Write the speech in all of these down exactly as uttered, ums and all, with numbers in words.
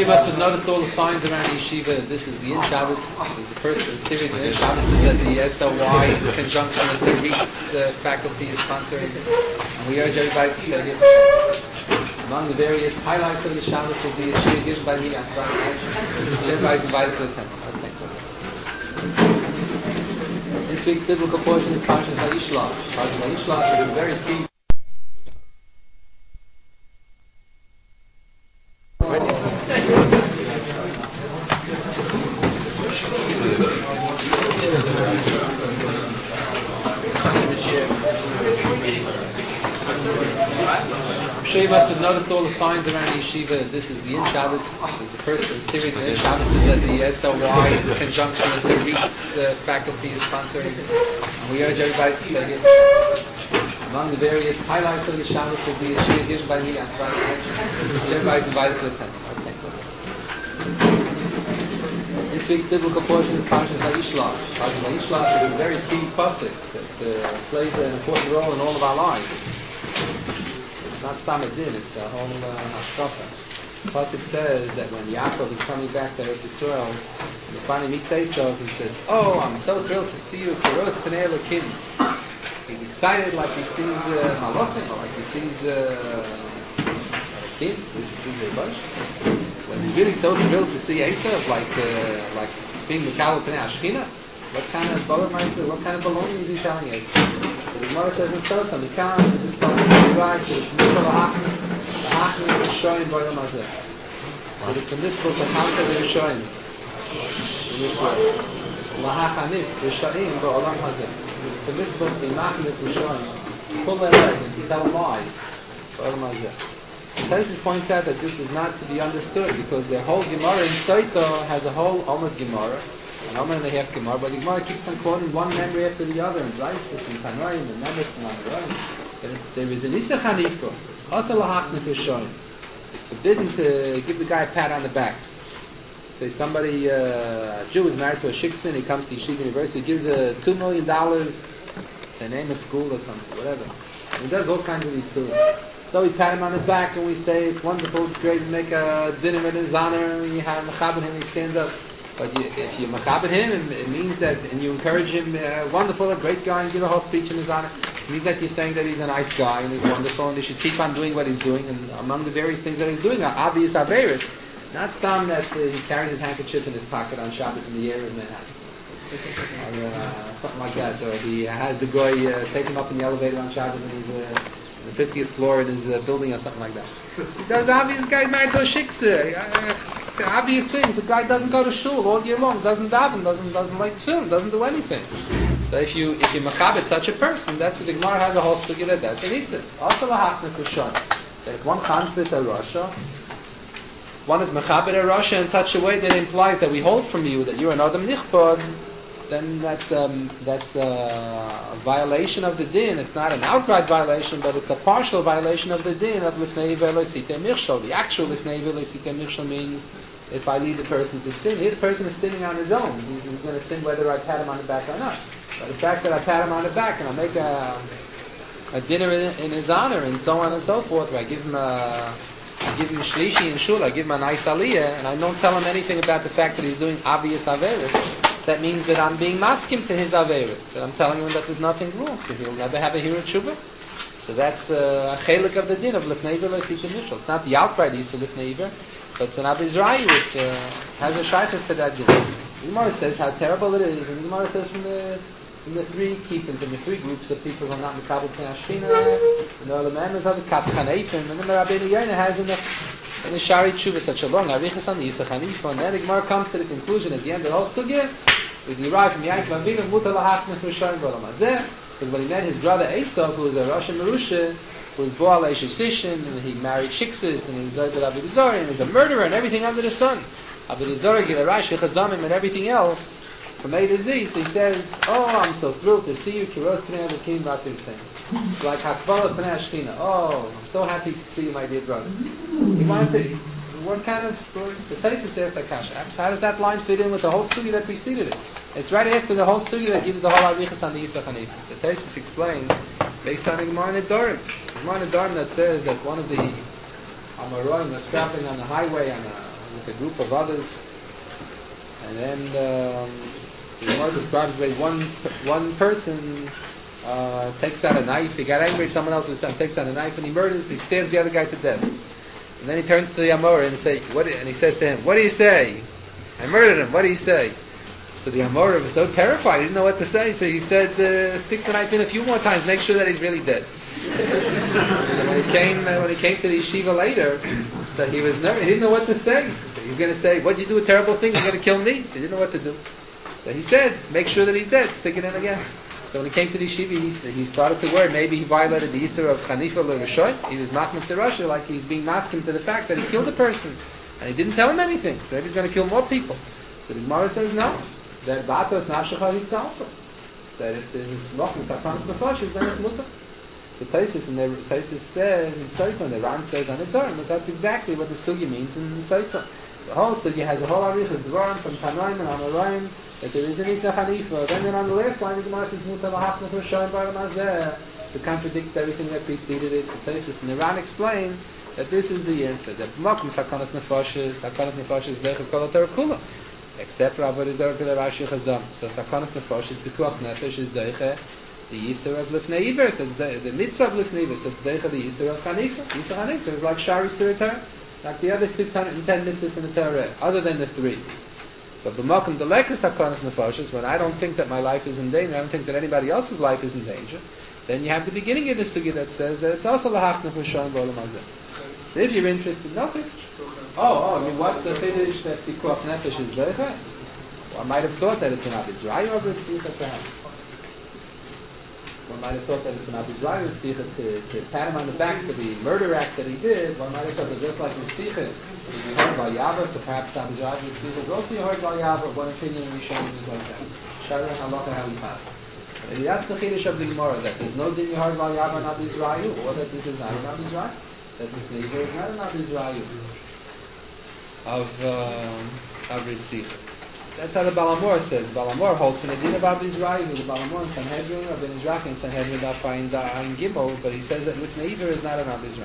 must have noticed all the signs around yeshiva. This is the In Shabbos. This is the first of the series of In Shabbos that the S O Y, in conjunction with the REITs uh, faculty, is sponsoring. And we urge everybody to stay here. Among the various highlights of the Shabbos will be a shir given by me on Friday night. Everybody is invited to attend. This week's biblical portion is Parshas Vayishlach. Parshas Vayishlach is a very key. I'm sure you must have noticed all the signs around yeshiva. This is the In Shabbos. This is the first of the series of In Shabbos that the S O Y, in conjunction with the REITs uh, faculty, is sponsoring. And we urge everybody to stay here. Among the various highlights of the Shabbos will be a shir given by me on Friday night. Everybody is invited to attend. This week's biblical portion is Parshas Vayishlach. Parshas Vayishlach is a very key pasuk that uh, plays an important role in all of our lives. It's not Stamadin, it's a whole hashkafa. The pasuk says that when Yaakov is coming back to Eretz Yisrael, and he finally meets Esau, he says, "Oh, I'm so thrilled to see you, Kiros Pnei Elokim." He's excited like he sees uh, Malachim, or like he sees uh, Elokim, he sees a bunch. Was he really so thrilled to see Esav, like uh, like being Mikal Pnei Ashchina? What kind of baloney, what kind of baloney is he telling us? The Gemara says in Sotah, Mikal, this pasuk is right, it's Mitzvah Lahachmi, Lahachmi Rishoyim B'Olam Hazeh. It is from this book, Lahachmi Rishoyim. Lahachanif Rishoyim B'Olam Hazeh. It is from this book, Lahachmi Rishoyim. Pull their legs and tell lies B'Olam Hazeh. Tosfos points out that this is not to be understood because the whole Gemara in Sotah has a whole Omid Gemara, an Omer and a half Gemara, but the Gemara keeps on quoting one memory after the other, and Braisos and Tanoim and Nemes and Amoraim. But there is an Issa Chanifa, also Lahachni Rishoyim. It's forbidden to give the guy a pat on the back. Say somebody, uh, a Jew is married to a shiksin, he comes to Yeshiva University, gives a two million dollars to name a school or something, whatever. And he does all kinds of Yisurim. So we pat him on the back and we say, it's wonderful, it's great, we make a dinner in his honor, and you have Mechabed him, he stands up. But you, if you Mechabed him, it means that, and you encourage him, uh, wonderful, a great guy, and give a whole speech in his honor, it means that you're saying that he's a nice guy, and he's wonderful, and he should keep on doing what he's doing, and among the various things that he's doing are obvious Averis. Not some that uh, he carries his handkerchief in his pocket on Shabbos in the air in Manhattan. Or uh, something like that, or he has the guy uh, take him up in the elevator on Shabbos, and he's uh, the fiftieth floor in his uh, building or something like that. There's obvious guy married to a shiksa. Uh, obvious things. The guy doesn't go to shul all year long, doesn't daven, doesn't doesn't like tefillin, doesn't do anything. So if you if you machabed such a person, that's what the Gemara has a whole sugya that that's an issa. Also lahachna kushon. That if one chanfis a rasha, one is machabed a rasha in such a way that implies that we hold from you that you're an adam nichbod, then that's um, that's a violation of the din. It's not an outright violation, but it's a partial violation of the din of lifnei velo sitei michshol. The actual lifnei velo sitei michshol means if I lead the person to sin, here the person is sinning on his own. He's, he's going to sin whether I pat him on the back or not. But the fact that I pat him on the back and I make a a dinner in, in his honor and so on and so forth, where I give him a I give him shlishi and shul, I give him a nice aliyah, and I don't tell him anything about the fact that he's doing obvious averis. That means that I'm being maskim to his averis, that I'm telling him that there's nothing wrong, so he'll never have a hira tshuva. So that's uh, a chelik of the din of lifnei velo sitei michshol. It's not the outright use of lifnei ver, but it's an abizrayu. It uh, has a shaykhus to that din. The Gemara says how terrible it is, and the Gemara says from the from the three keeping, from the three groups of people who are not mekabel pnei ashchina, and all the members of the katchanefim, and then the Rabbeinu Yonah has in the in the Shari Tshuva such a long arichas on the Yisach Hanifa, and then the Gemara comes to the conclusion at the end of the whole sugya. We derive from Yaakov Avinu mutar lahachna Rishoyim B'Olam Hazeh, because when he met his brother Esav, who was a Rosh Merusha, who was Boal Eishesishin, and he married Shiksis, and he was Zayid Avodah Zarah, and he was a murderer and everything under the sun. Avodah Zarah, Gilarai, Shechaz Damim, and everything else, from A to Z, so he says, oh, I'm so thrilled to see you, Kiros Pnei Elokim Batim Tzem. It's like Hakvalos Pnei Ashchina. Oh, I'm so happy to see you, my dear brother. He wanted to, what kind of story? So Tosfos says that kasha. How does that line fit in with the whole sugya that preceded it? It's right after the whole sugya that gives the whole arichas on the Yisach Hanifa. So Tosfos explains, based on the Gemara Nedarim. The Gemara Nedarim that says that one of the Amoraim was traveling on the highway on a with a group of others, and then um, the Gemara describes the way one one person uh, takes out a knife. He got angry at someone else this time, takes out a knife, and he murders. He stabs the other guy to death. And then he turns to the Amora and say, "What?" And he says to him, "What do you say? I murdered him. What do you say?" So the Amora was so terrified, he didn't know what to say. So he said, uh, "Stick the knife in a few more times, make sure that he's really dead." So when he came, uh, when he came to the yeshiva later, so he was nervous. He didn't know what to say. So he's going to say, "What you do a terrible thing? You're going to kill me." So he didn't know what to do. So he said, "Make sure that he's dead. Stick it in again." So when he came to the yeshiva, he, he started to worry. Maybe he violated the Yisur of Chanifa l'Rishoy. He was masking to Russia, like he's being masking to the fact that he killed a person, and he didn't tell him anything. So maybe he's going to kill more people. So the Gemara says no. That Batas Nafshecha Hitzalfa. That if there's Mochim Sakanas Nefashis, then it's Mutter. So Taisus and the Taisus says in Seiton, the Ran says on the Durham, but that's exactly what the Sugi means in Seiton. The whole Sugi has a whole Arich of Dvarim from Tanaim and Amoraim, that there is an Isa Hanifa. Then then on the last line, the Gemara says Mutter Lahachna for Shoyim Baramazeh. It contradicts everything that preceded it. So Taisus and the Ran explain that this is the answer. That Mochim Sakanas Nefashis, Sakanas Nefashis Lecha Kol Kula. Except for Avodah Zarah Kedei Rashi Chazdam. So Sakanas Nefashis Pikuach Nefesh is Deiche the Yisur of Lifnei Iver. So it's the, the Mitzvah of Lifnei Iver. So it's Deiche the Yisur of Chanifa. Yisur Chanifa is like Shari Surah Torah, like the other six hundred ten mitzvahs in the Torah, other than the three. But B'makom Delekas Sakanas Nefashis, when I don't think that my life is in danger, I don't think that anybody else's life is in danger, then you have the beginning of the Sugi that says that it's also Lahachna for Shoyim B'olam Hazeh. So if you're interested, nothing. Oh, oh, I mean, what's the Chiddush that Pikuach Nefesh is Deiche? Well, I might have thought that it's an Abizrayu or B'tzicha perhaps. One might have thought that it's an Abizrayu B'tzicha to, to pat him on the back for the murder act that he did. One might have thought that just like B'tzicha, he heard by Yavar, so perhaps Abizrayu B'tzicha is also heard by Yavar. One opinion in Rishon is like that. Shara Halacha how he passed. Maybe that's the Chiddush of the Gemara, that there's no din heard by Yavar and Abizrayu, or that this is not an Abizrayu. That the Neighbor is not an Abizrayu of um, of Ritzicha. That's how the Balamor says. The Balamor holds from the din of Abizrayu, the Balamor in Sanhedrin, or Ben Izrach in Sanhedrin, that finds Ayin Gimel, but he says that Lifnei Iver is not an Abizrayu.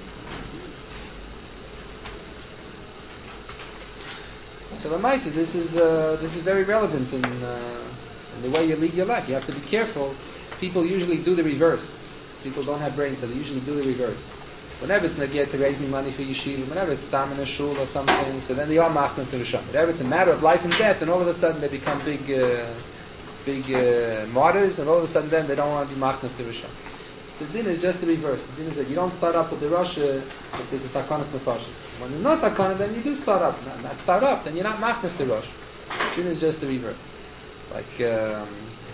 So the Maisa, this is uh, this is very relevant in, uh, in the way you lead your life. You have to be careful. People usually do the reverse. People don't have brains, so they usually do the reverse. Whenever it's negiyah to raising money for yeshiva, whenever it's tam in a shul or something, so then they are machnas to Rishon. Whenever it's a matter of life and death, and all of a sudden they become big, uh, big uh, martyrs, and all of a sudden then they don't want to be machnas to Rishon. The din is just the reverse. The din is that you don't start up with the Rosh if there's a sakanas nefashis. When there's no sakana, then you do start up. Not, not start up, then you're not machnas to Rosh. The din is just the reverse. Like um,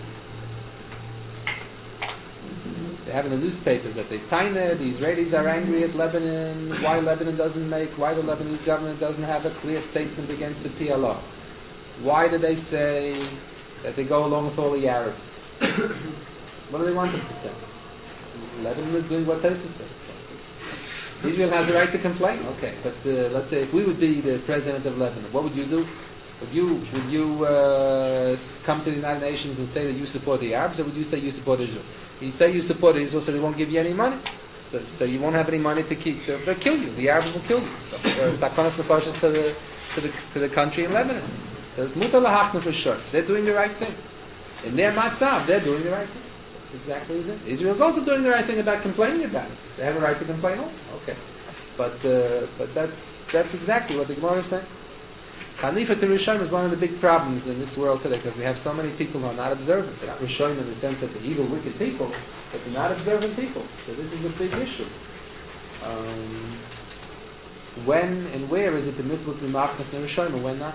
they have in the newspapers that they Taina, the Israelis are angry at Lebanon, why Lebanon doesn't make, why the Lebanese government doesn't have a clear statement against the P L O. Why do they say that they go along with all the Arabs? What do they want them to say? Lebanon is doing what Tosfos says. Israel has a right to complain, okay, but uh, let's say if we would be the president of Lebanon, what would you do? Would you, would you uh, come to the United Nations and say that you support the Arabs, or would you say you support Israel? You say you support Israel, so they won't give you any money. So, so you won't have any money to keep. They'll, they'll kill you. The Arabs will kill you. So sakanas nefashos to the to the to the country in Lebanon. So it's mutar lahachna for sure. They're doing the right thing. In their matzav, they're doing the right thing. That's exactly it. Israel's also doing the right thing about complaining about it. They have a right to complain also. Okay, but uh, but that's that's exactly what the Gemara is saying. Chanifa to Rishon is one of the big problems in this world today, because we have so many people who are not observant. They're not Rishon in the sense that they're evil, wicked people, but they're not observant people. So this is a big issue. Um, when and where is it permissible to be machnef to Rishon, and when not?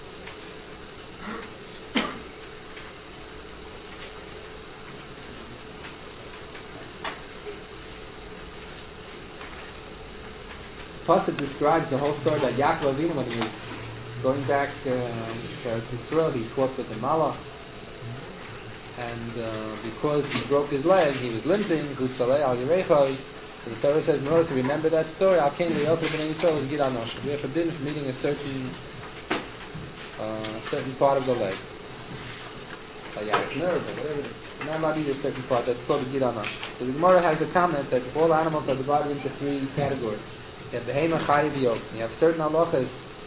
The Pasuk describes the whole story about Yaakov Avinu when he was going back uh, to Eretz Yisrael. He fought with the Malach, and uh, because he broke his leg, he was limping. Gutzalei al Yerechoi. So the Torah says, in order to remember that story, Al Kain Le'ofer B'nai Yisrael was Gid Anosh. We are forbidden from eating a certain uh, certain part of the leg, sciatic nerve or whatever it is. You're not allowed to eat a certain part. That's called a Gid Anosh. So the Gemara has a comment that all animals are divided into three categories. You have the Hema Chayi V'Yot. You have certain halachas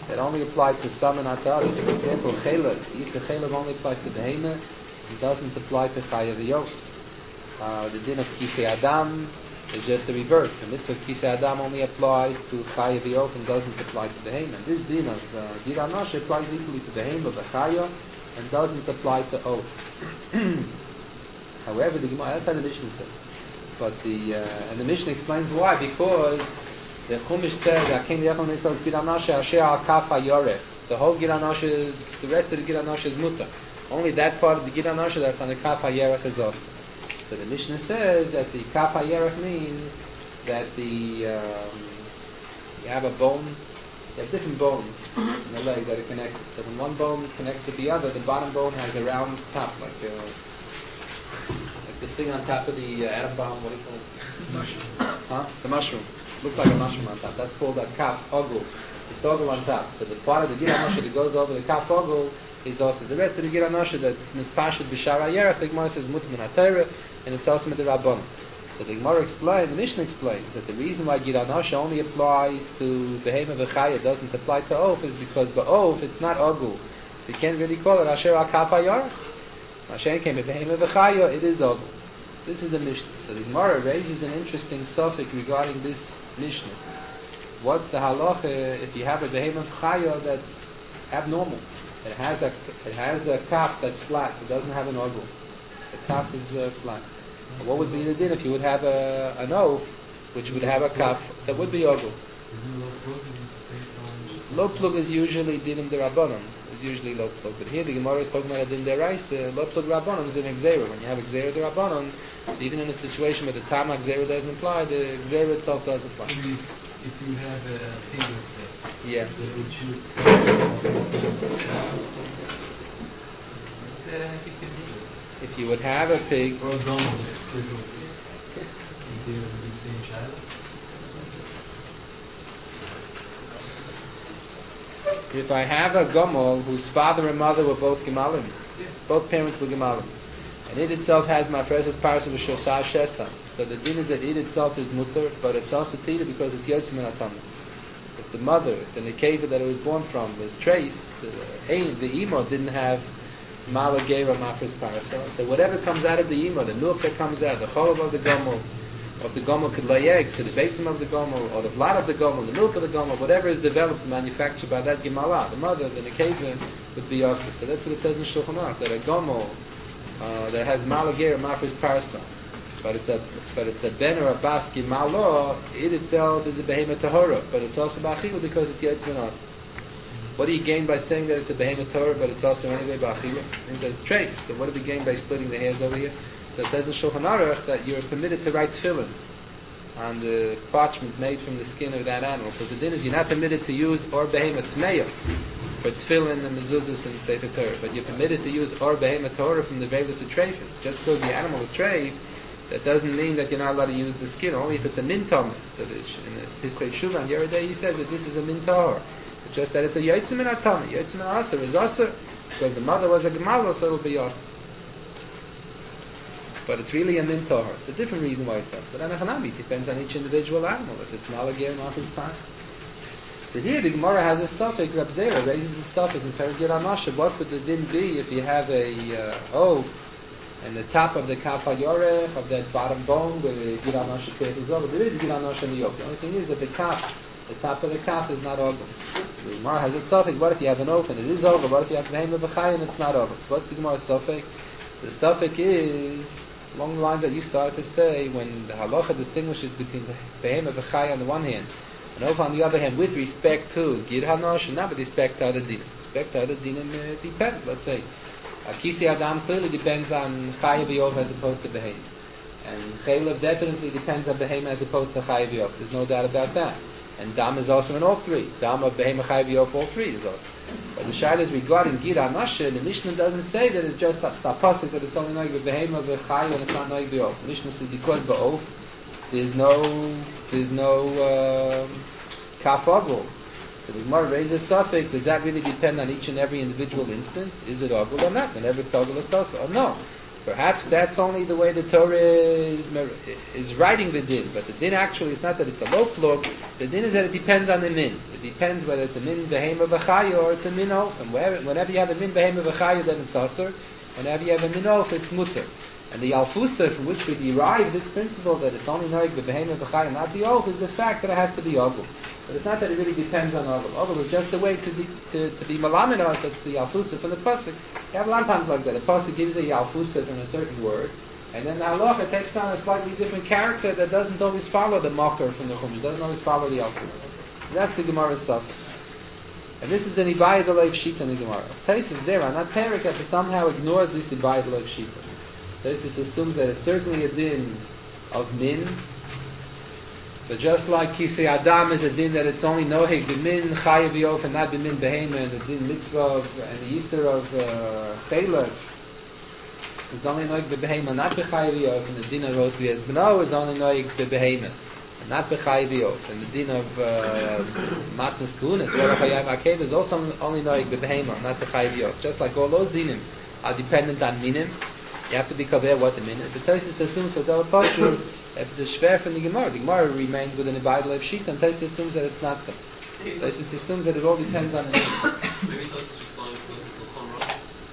that only apply to some and not to others. For example, chelev, the Yisra chelev only applies to behemoth, it doesn't apply to chayav v'yof. Uh, the din of kisei adam is just the reverse. The mitzvah of kisei adam only applies to chayav v'yof and doesn't apply to behemoth. This din of gid hanosh applies equally to behemoth, b'chaya, and doesn't apply to oath. However, the Gemara, that's how the Mishnah says. But the uh, and the Mishnah explains why, because the Chumash said that King Yechon Mitzvah is Gid Hanosh Asher Al Kaf HaYorech. The whole Gid Hanosh is, the rest of the Gid Hanosh is mutar. Only that part of the Gid Hanosh that's on the Kaf HaYorech is also. So the Mishnah says that the Kaf HaYorech means that the um, you have a bone, you have different bones in the leg that are connected. So when one bone connects with the other, the bottom bone has a round top, like uh, like the thing on top of the uh, atom bomb. What do you call it? Mushroom. Huh? The mushroom. Looks like a mushroom on top. That's called a kaf ogul. It's ogul on top. So the part of the Gid Hanosh that goes over the kaf ogul is also the rest of the Gid Hanosh that's mispashed b'shar hayerach. The Gemara says mutar min haTorah, and it's also mit the Rabbanon. So the Gemara explains, the Mishnah explains that the reason why Gid Hanosh only applies to behemoth v'chaya, doesn't apply to oath, is because ba'oath it's not ogul, so you can't really call it asher al kaf hayerach. Hashem came with behemoth v'chaya, it is ogul. This is the Mishnah. So the Gemara raises an interesting suffix regarding this Mishnah. What's the halacha if you have a behemoth chaya that's abnormal? It has a it has a kaf that's flat. It doesn't have an ogul. The kaf is uh, flat. What would be the din if you would have a an oath which would have a kaf that would be ogul? Low plug is usually din in the Rabbanon. It's usually low plug, but here the Gemara is talking about a din deraisa. Low plug Rabbanon is an exera. When you have exera the Rabbanon, so even in a situation where the tam exera doesn't apply, the exera itself does apply. So if you have a pig that's there, yeah, that would choose if you would have a pig, or a dog that's scheduled to be the same child. If I have a gomel whose father and mother were both gemalim, Yeah. both parents were gemalim, and it itself has mafreses paras of shosah shesam, so the din is that it itself is mutter, but it's also tita because it's yotzim and atamim. If the mother, if the nekeva that it was born from was treif, the ain, the imo didn't have malagera mafres parasa, so whatever comes out of the imo, the milk that comes out, the cholav of the gomel, of the gomel could lay eggs, so the beitzim of the gomel, or the vlad of the gomel, the milk of the gomel, whatever is developed and manufactured by that gemala, the mother, the nekeva, would be also. So that's what it says in Shulchan Aruch, that a gomel uh, that has malagera mafres parasa, but it's a but it's a ben or a bas gemala, it itself is a behemoth tahora, but it's also ba'achila because it's yetz v'nas. What do you gain by saying that it's a behemoth tahora, but it's also anyway ba'achila? It means that it's treif. So what do we gain by splitting the hairs over here? So it says in Shulchan Aruch that you're permitted to write tefillin on the parchment made from the skin of that animal. Because the din is you're not permitted to use or behemoth tmeya for tefillin and mezuzahs and sefer Torah, but you're permitted to use or behemoth Torah from the veilus of treifus. Just because the animal is treif, that doesn't mean that you're not allowed to use the skin, only if it's a mintam. So the, in the Tisrei Shuvah on Yeridei he says that this is a mintar. It's just that it's a yotzim and atami. Yotzim and aser is aser because the mother was a gemala, so it'll be aser. But it's really a mintar. It's a different reason why it's aser. But anachanami, it depends on each individual animal. If it's malagir, nothing's fast. So here the Gemara has a suffix. Reb Zera raises a suffix in Perigir Amasha. What would the din be if you have a uh, oak and the top of the kaf hayorech, of that bottom bone where the Gid Hanosh passes over? There is Gid Hanosh in the yoke. The only thing is that the kaf, the top of the kaf is not open. The Gemara has a suffix. What if you have an oak and it is over? What if you have behemoth b'chai and it's not over? So what's the Gemara's suffix? So the suffix is along the lines that you started to say when the halacha distinguishes between behemoth b'chai on the one hand and over on the other hand with respect to Gid Hanosh and not with respect to other dinim. Respect to other dinim uh, depends. Let's say Kisi Adam clearly depends on Chayav Yov as opposed to Behemoth. And Chaylev definitely depends on Behemoth as opposed to Chayav Yov. There's no doubt about that. And Dam is also in all three. Dam of Behemoth Chayav Yov, all three is also. But the Shaila is regarding Gid Hanosh, the Mishnah doesn't say that it's just a pasuk that it's only noig with Behemoth Chayav and it's not noig B'Yov. The Mishnah says because B'Of there's no there's no um, Kaf Ogul. So the Gemara raises suffix, does that really depend on each and every individual instance? Is it ogul or not? Whenever it's ogul, it's also. Or no. perhaps that's only the way the Torah is, is writing the din. But the din actually is not that it's a low plug. The din is that it depends on the min. It depends whether it's a min behema v'chaya or it's a min of. And wherever, whenever you have a min behema v'chaya, then it's asur. Whenever you have a min of, it's mutter. And the Alfusa from which we derive this principle that it's only noig the behema v'chaya, not the oath, is the fact that it has to be ogul. But it's not that it really depends on ogul. Ogul is just a way to de- to, to be malamin us. That's the Alfusa from the pasuk. You have a lot of times like that. The pasuk gives a Alfusa from a certain word, and then the halacha takes on a slightly different character that doesn't always follow the makar from the chumash. Doesn't always follow the Alfusa. That's the Gemara's suffix. And this is an Ibayad Alev Shita in the Gemara. Taisus there are not Perika to somehow ignore this Ibayad Alev Shita. Taisus assumes that it's certainly a din of min, but just like Kisei Adam is a din that it's only noheg b'min chayav yof and not b'min behema, and the din mitzvah of, and the yisur of chaylev uh, is only noheg b'behema, not b'chayav yof, and the din of rosi es b'no is only noheg b'behema, and not b'chayav yof, and the din of uh, matnas kuhunas, where chayav akev is also only noheg b'behema, not b'chayav yof. Just like all those dinim are dependent on minim, you have to be aware what the min is. The Taisus assumes so that Pashur, if it's a shver from the Gemara, the Gemara remains with an Ibayad Lev Shita, and Taisus assumes that it's not so. Taisus assumes that it all depends on the min. Maybe Taisus is just going because it's the Chumrah.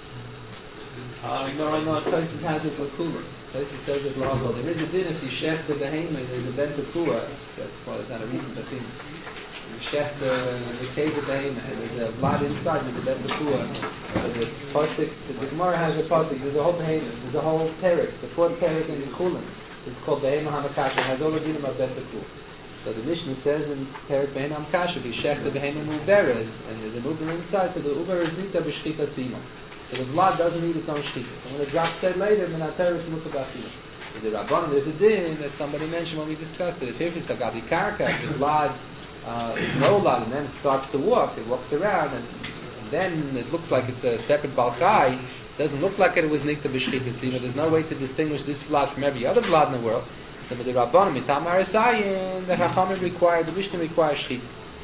Uh, no, no, Taisus has it Lakula. Taisus says it Lago. There is a din if you shech the behema, there's a ben Tekua. That's why it's not a reason to think. You shech the the cave of behema, and there's a blood inside. There's a ben Tekua. So the pasuk, the, the Gemara has a pasuk. There's a whole behema. There's a whole perik. The fourth perik in the Kulan. It's called behema hamakasha. It has all the dinim of ben Tekua. So the Mishnah says in perik behema hamakasha, you shech the behema muberes, and there's an uber inside. So the uber is nita b'shchita sima. So the blood doesn't need its own shchita. So when the drop said later, menater it's mutabachila. In the Rabban, there's a din that somebody mentioned when we discussed it. If it's a gabi karka, the blood uh, is no blood, and then it starts to walk, it walks around, and, and then it looks like it's a separate balchai. It doesn't look like it was nikta b'shchita sima. There's no way to distinguish this blood from every other blood in the world. So with the Rabban, mitam harasayin, the Chachamim require, the Mishnah requires shchita.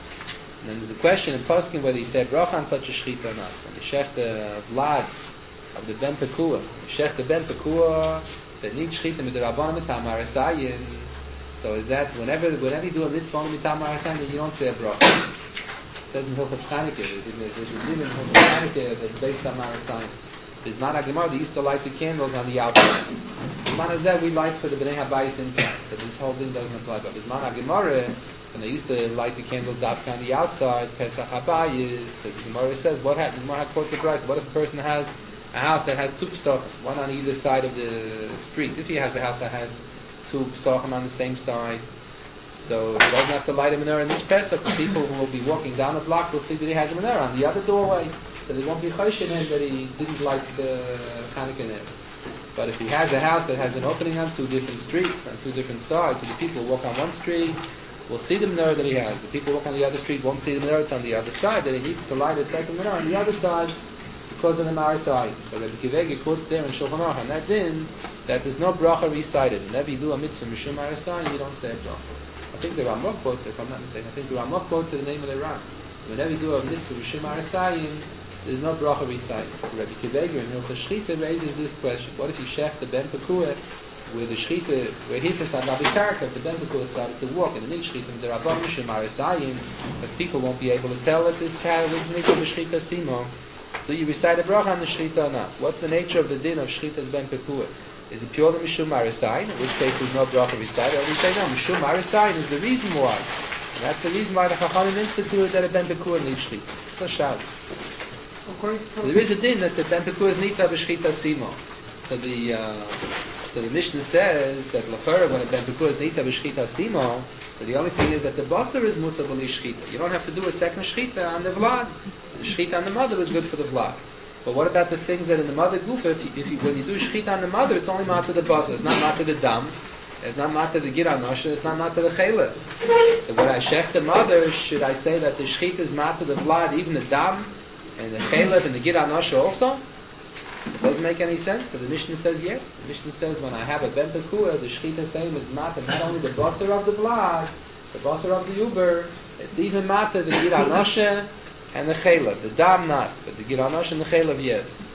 And then there's a question in Poskin whether you say bracha on such a shchita or not. When you shech the vlad of the ben pekua, you shech the ben pekua that needs shchita with the rabbanim mitam harasayin. So is that whenever whenever you do a mitzvah on mitam harasayin, you don't say a bracha? It says in Hilchas Chanukah, there's a there's a din in Hilchas Chanukah that's based on harasayin. There's Mana Gemara, they used to light the candles on the outside. Mana Zeh we light for the Bnei Habayis inside, so this whole thing doesn't apply. But there's Mana Gemara, and they used to light the candles dafka on the outside, Pesach Habayis. So the Gemara says, what happens? Gemara quotes a price. What if a person has a house that has two psachim, one on either side of the street? If he has a house that has two psachim on the same side, so he doesn't have to light a menorah in each Pesach. The people who will be walking down the block will see that he has a menorah on the other doorway. So they won't be choshen him that he didn't like the Chanukah neighbor. But if he has a house that has an opening on two different streets, on two different sides, so the people who walk on one street will see the menorah that he has. The people who walk on the other street won't see the menorah, it's on the other side, that he needs to light a second menorah on the other side because of the Ma'ar side. So that the Kivegi quotes there in Shulchan Aruch, and that din, that there's no bracha recited. Whenever you do a mitzvah, Mishum Ma'ar side, you don't say a bracha. I think the Ramah quotes, if I'm not mistaken, I think the Ramah quotes the name of the Ram. Whenever you do a mitzvah, Mishum Ma'ar side, there's no bracha recited. So Rabbi Kiveger in Hilchas Shchita raises this question: what if you shech the ben pekua, where the shchita, where hifas on gabi karka, the ben pekua started to walk, and the next shchita the rabban mishum harasayin, because people won't be able to tell that this child was nikah b'shchita simo. Do you recite a bracha on the shchita or not? What's the nature of the din of shchita's ben pekua? Is it purely mishum harasayin, in which case there's no bracha recited? Or we say no, mishum harasayin is the reason why. And that's the reason why the Chachamim instituted that a ben pekua needs shchita. So shout. So there is a din that the ben pekua is nita b'shchita simo. So the uh, so the Mishnah says that lachara when a ben pekua is nita b'shchita simo, so the only thing is that the basar is muta b'li shchita. You don't have to do a second shchita on the vlad. The shchita on the mother is good for the vlad. But what about the things that in the mother gufa? If, you, if you, when you do shchita on the mother, it's only mata the basar. It's not mata the dam. It's not mata the gira nosha. It's not mata the chaylev. So when I shech the mother, should I say that the shchita is mata the vlad, even the dam? And the chaylev and the gira nosha also? It doesn't make any sense. So the Mishnah says yes. The Mishnah says when I have a ben pekua, the shchita same is mata not only the basar of the vlad, the basar of the uber, it's even mata the gira nosha and the chaylev. The dam not, but the gira nosha and the chaylev yes.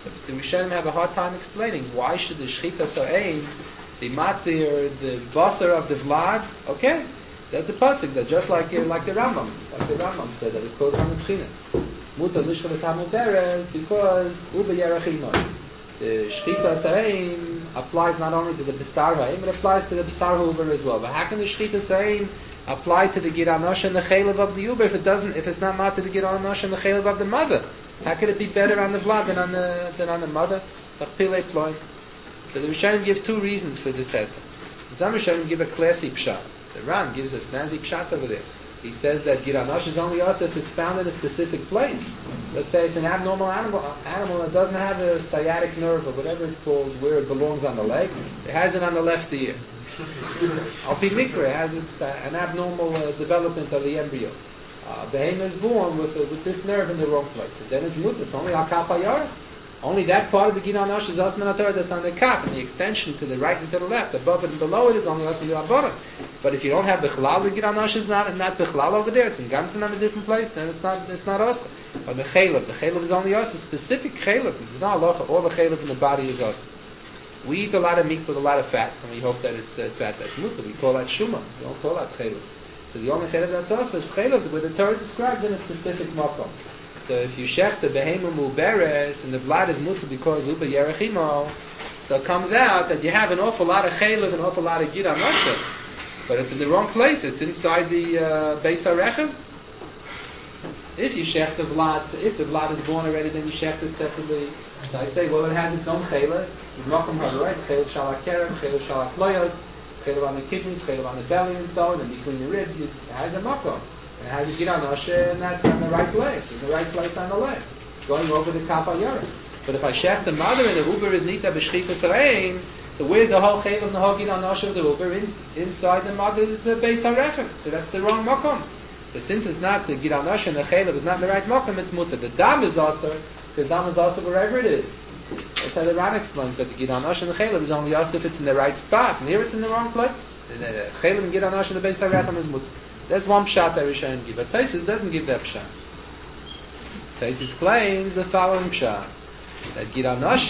concepts. The Rishonim have a hard time explaining why should the Shchita Sa'im be matir the basar of the Vlad. Okay, that's a pasuk that just like uh, like the Rambam, like the Rambam said that is quoted on the Bechina. Mutar Lishchol Hamu Beres because Uba Yerachino. The Shchita Sa'im applies not only to the Besar Ha'im, it applies to the Besar Ha'uber as well. But how can the Shchita Sa'im apply to the Gid Anosh and the Chalev of the Uber if it doesn't, if it's not matir the Gid Anosh and the Chalev of the mother? How could it be better on the Vlad than on the than on the mother? It's Pilei Ploy. So the Rishonim give two reasons for this heter. Some Rishonim give a classy pshat. The Ran gives a snazzy pshat over there. He says that Gid Anosh is only us if it's found in a specific place. Let's say it's an abnormal animal animal that doesn't have a sciatic nerve or whatever it's called where it belongs on the leg. It has it on the left ear. Alpi Mikra has a, an abnormal uh, development of the embryo. Uh, Behema is born with uh, with this nerve in the wrong place. And then it's mutter. It's only al kaf hayarech. Only that part of the Gid Anosh is Osman Atar that's on the kaf, and the extension to the right and to the left, above it and below it is only Osman Atar. But if you don't have Bechlal, the Gid Anosh is not, and not Bechlal over there, it's in Gansen on a different place, then it's not it's not us. But the Chalev, the Chalev is only us, a specific Chalev. There's not halacha, all the Chalev in the body is us. We eat a lot of meat with a lot of fat, and we hope that it's uh, fat that's mutter. We call that Shuma, we don't call that Chalev. So the only Chalev that's us is Chalev, where the Torah describes in a specific makom. So if you shech the behema muberes and the vlad is mutter because uba yerachimo, so it comes out that you have an awful lot of chalev, an awful lot of Gid Anosh, but it's in the wrong place. It's inside the uh, Beis HaRechev. If you shech the vlad, if the vlad is born already, then you shech it separately. So I say, well, it has its own chalev. Makom haroy, chalev shalak kerem, chalev shalak loyos, chalev on the kidneys, chalev on the belly, and so on, and between the ribs, it has a makom. And it has a Gid Anosh in that on the right leg, in the right place on the leg, going over the Kaf HaYarech. But if I shech the mother and the Uber is Nita B'Shchita Sa'im, so where's the whole Chalev and the whole Gid Anosh of the Uber? In, inside the mother's uh, Beis HaRechev. So that's the wrong makom. So since it's not the Gid Anosh and the Chalev is not in the right makom, it's mutter. The dam is also, the dam is also wherever it is. That's how the Ran explains that the Gid Anosh and the Chalev is only also if it's in the right spot. And here it's in the wrong place. The Chalev and Gid Anosh and the Beis HaRechev is mutter. That's one pshat that Rishonim give. But Taisus doesn't give that pshat. Taisus claims the following pshat. That Gid Anosh,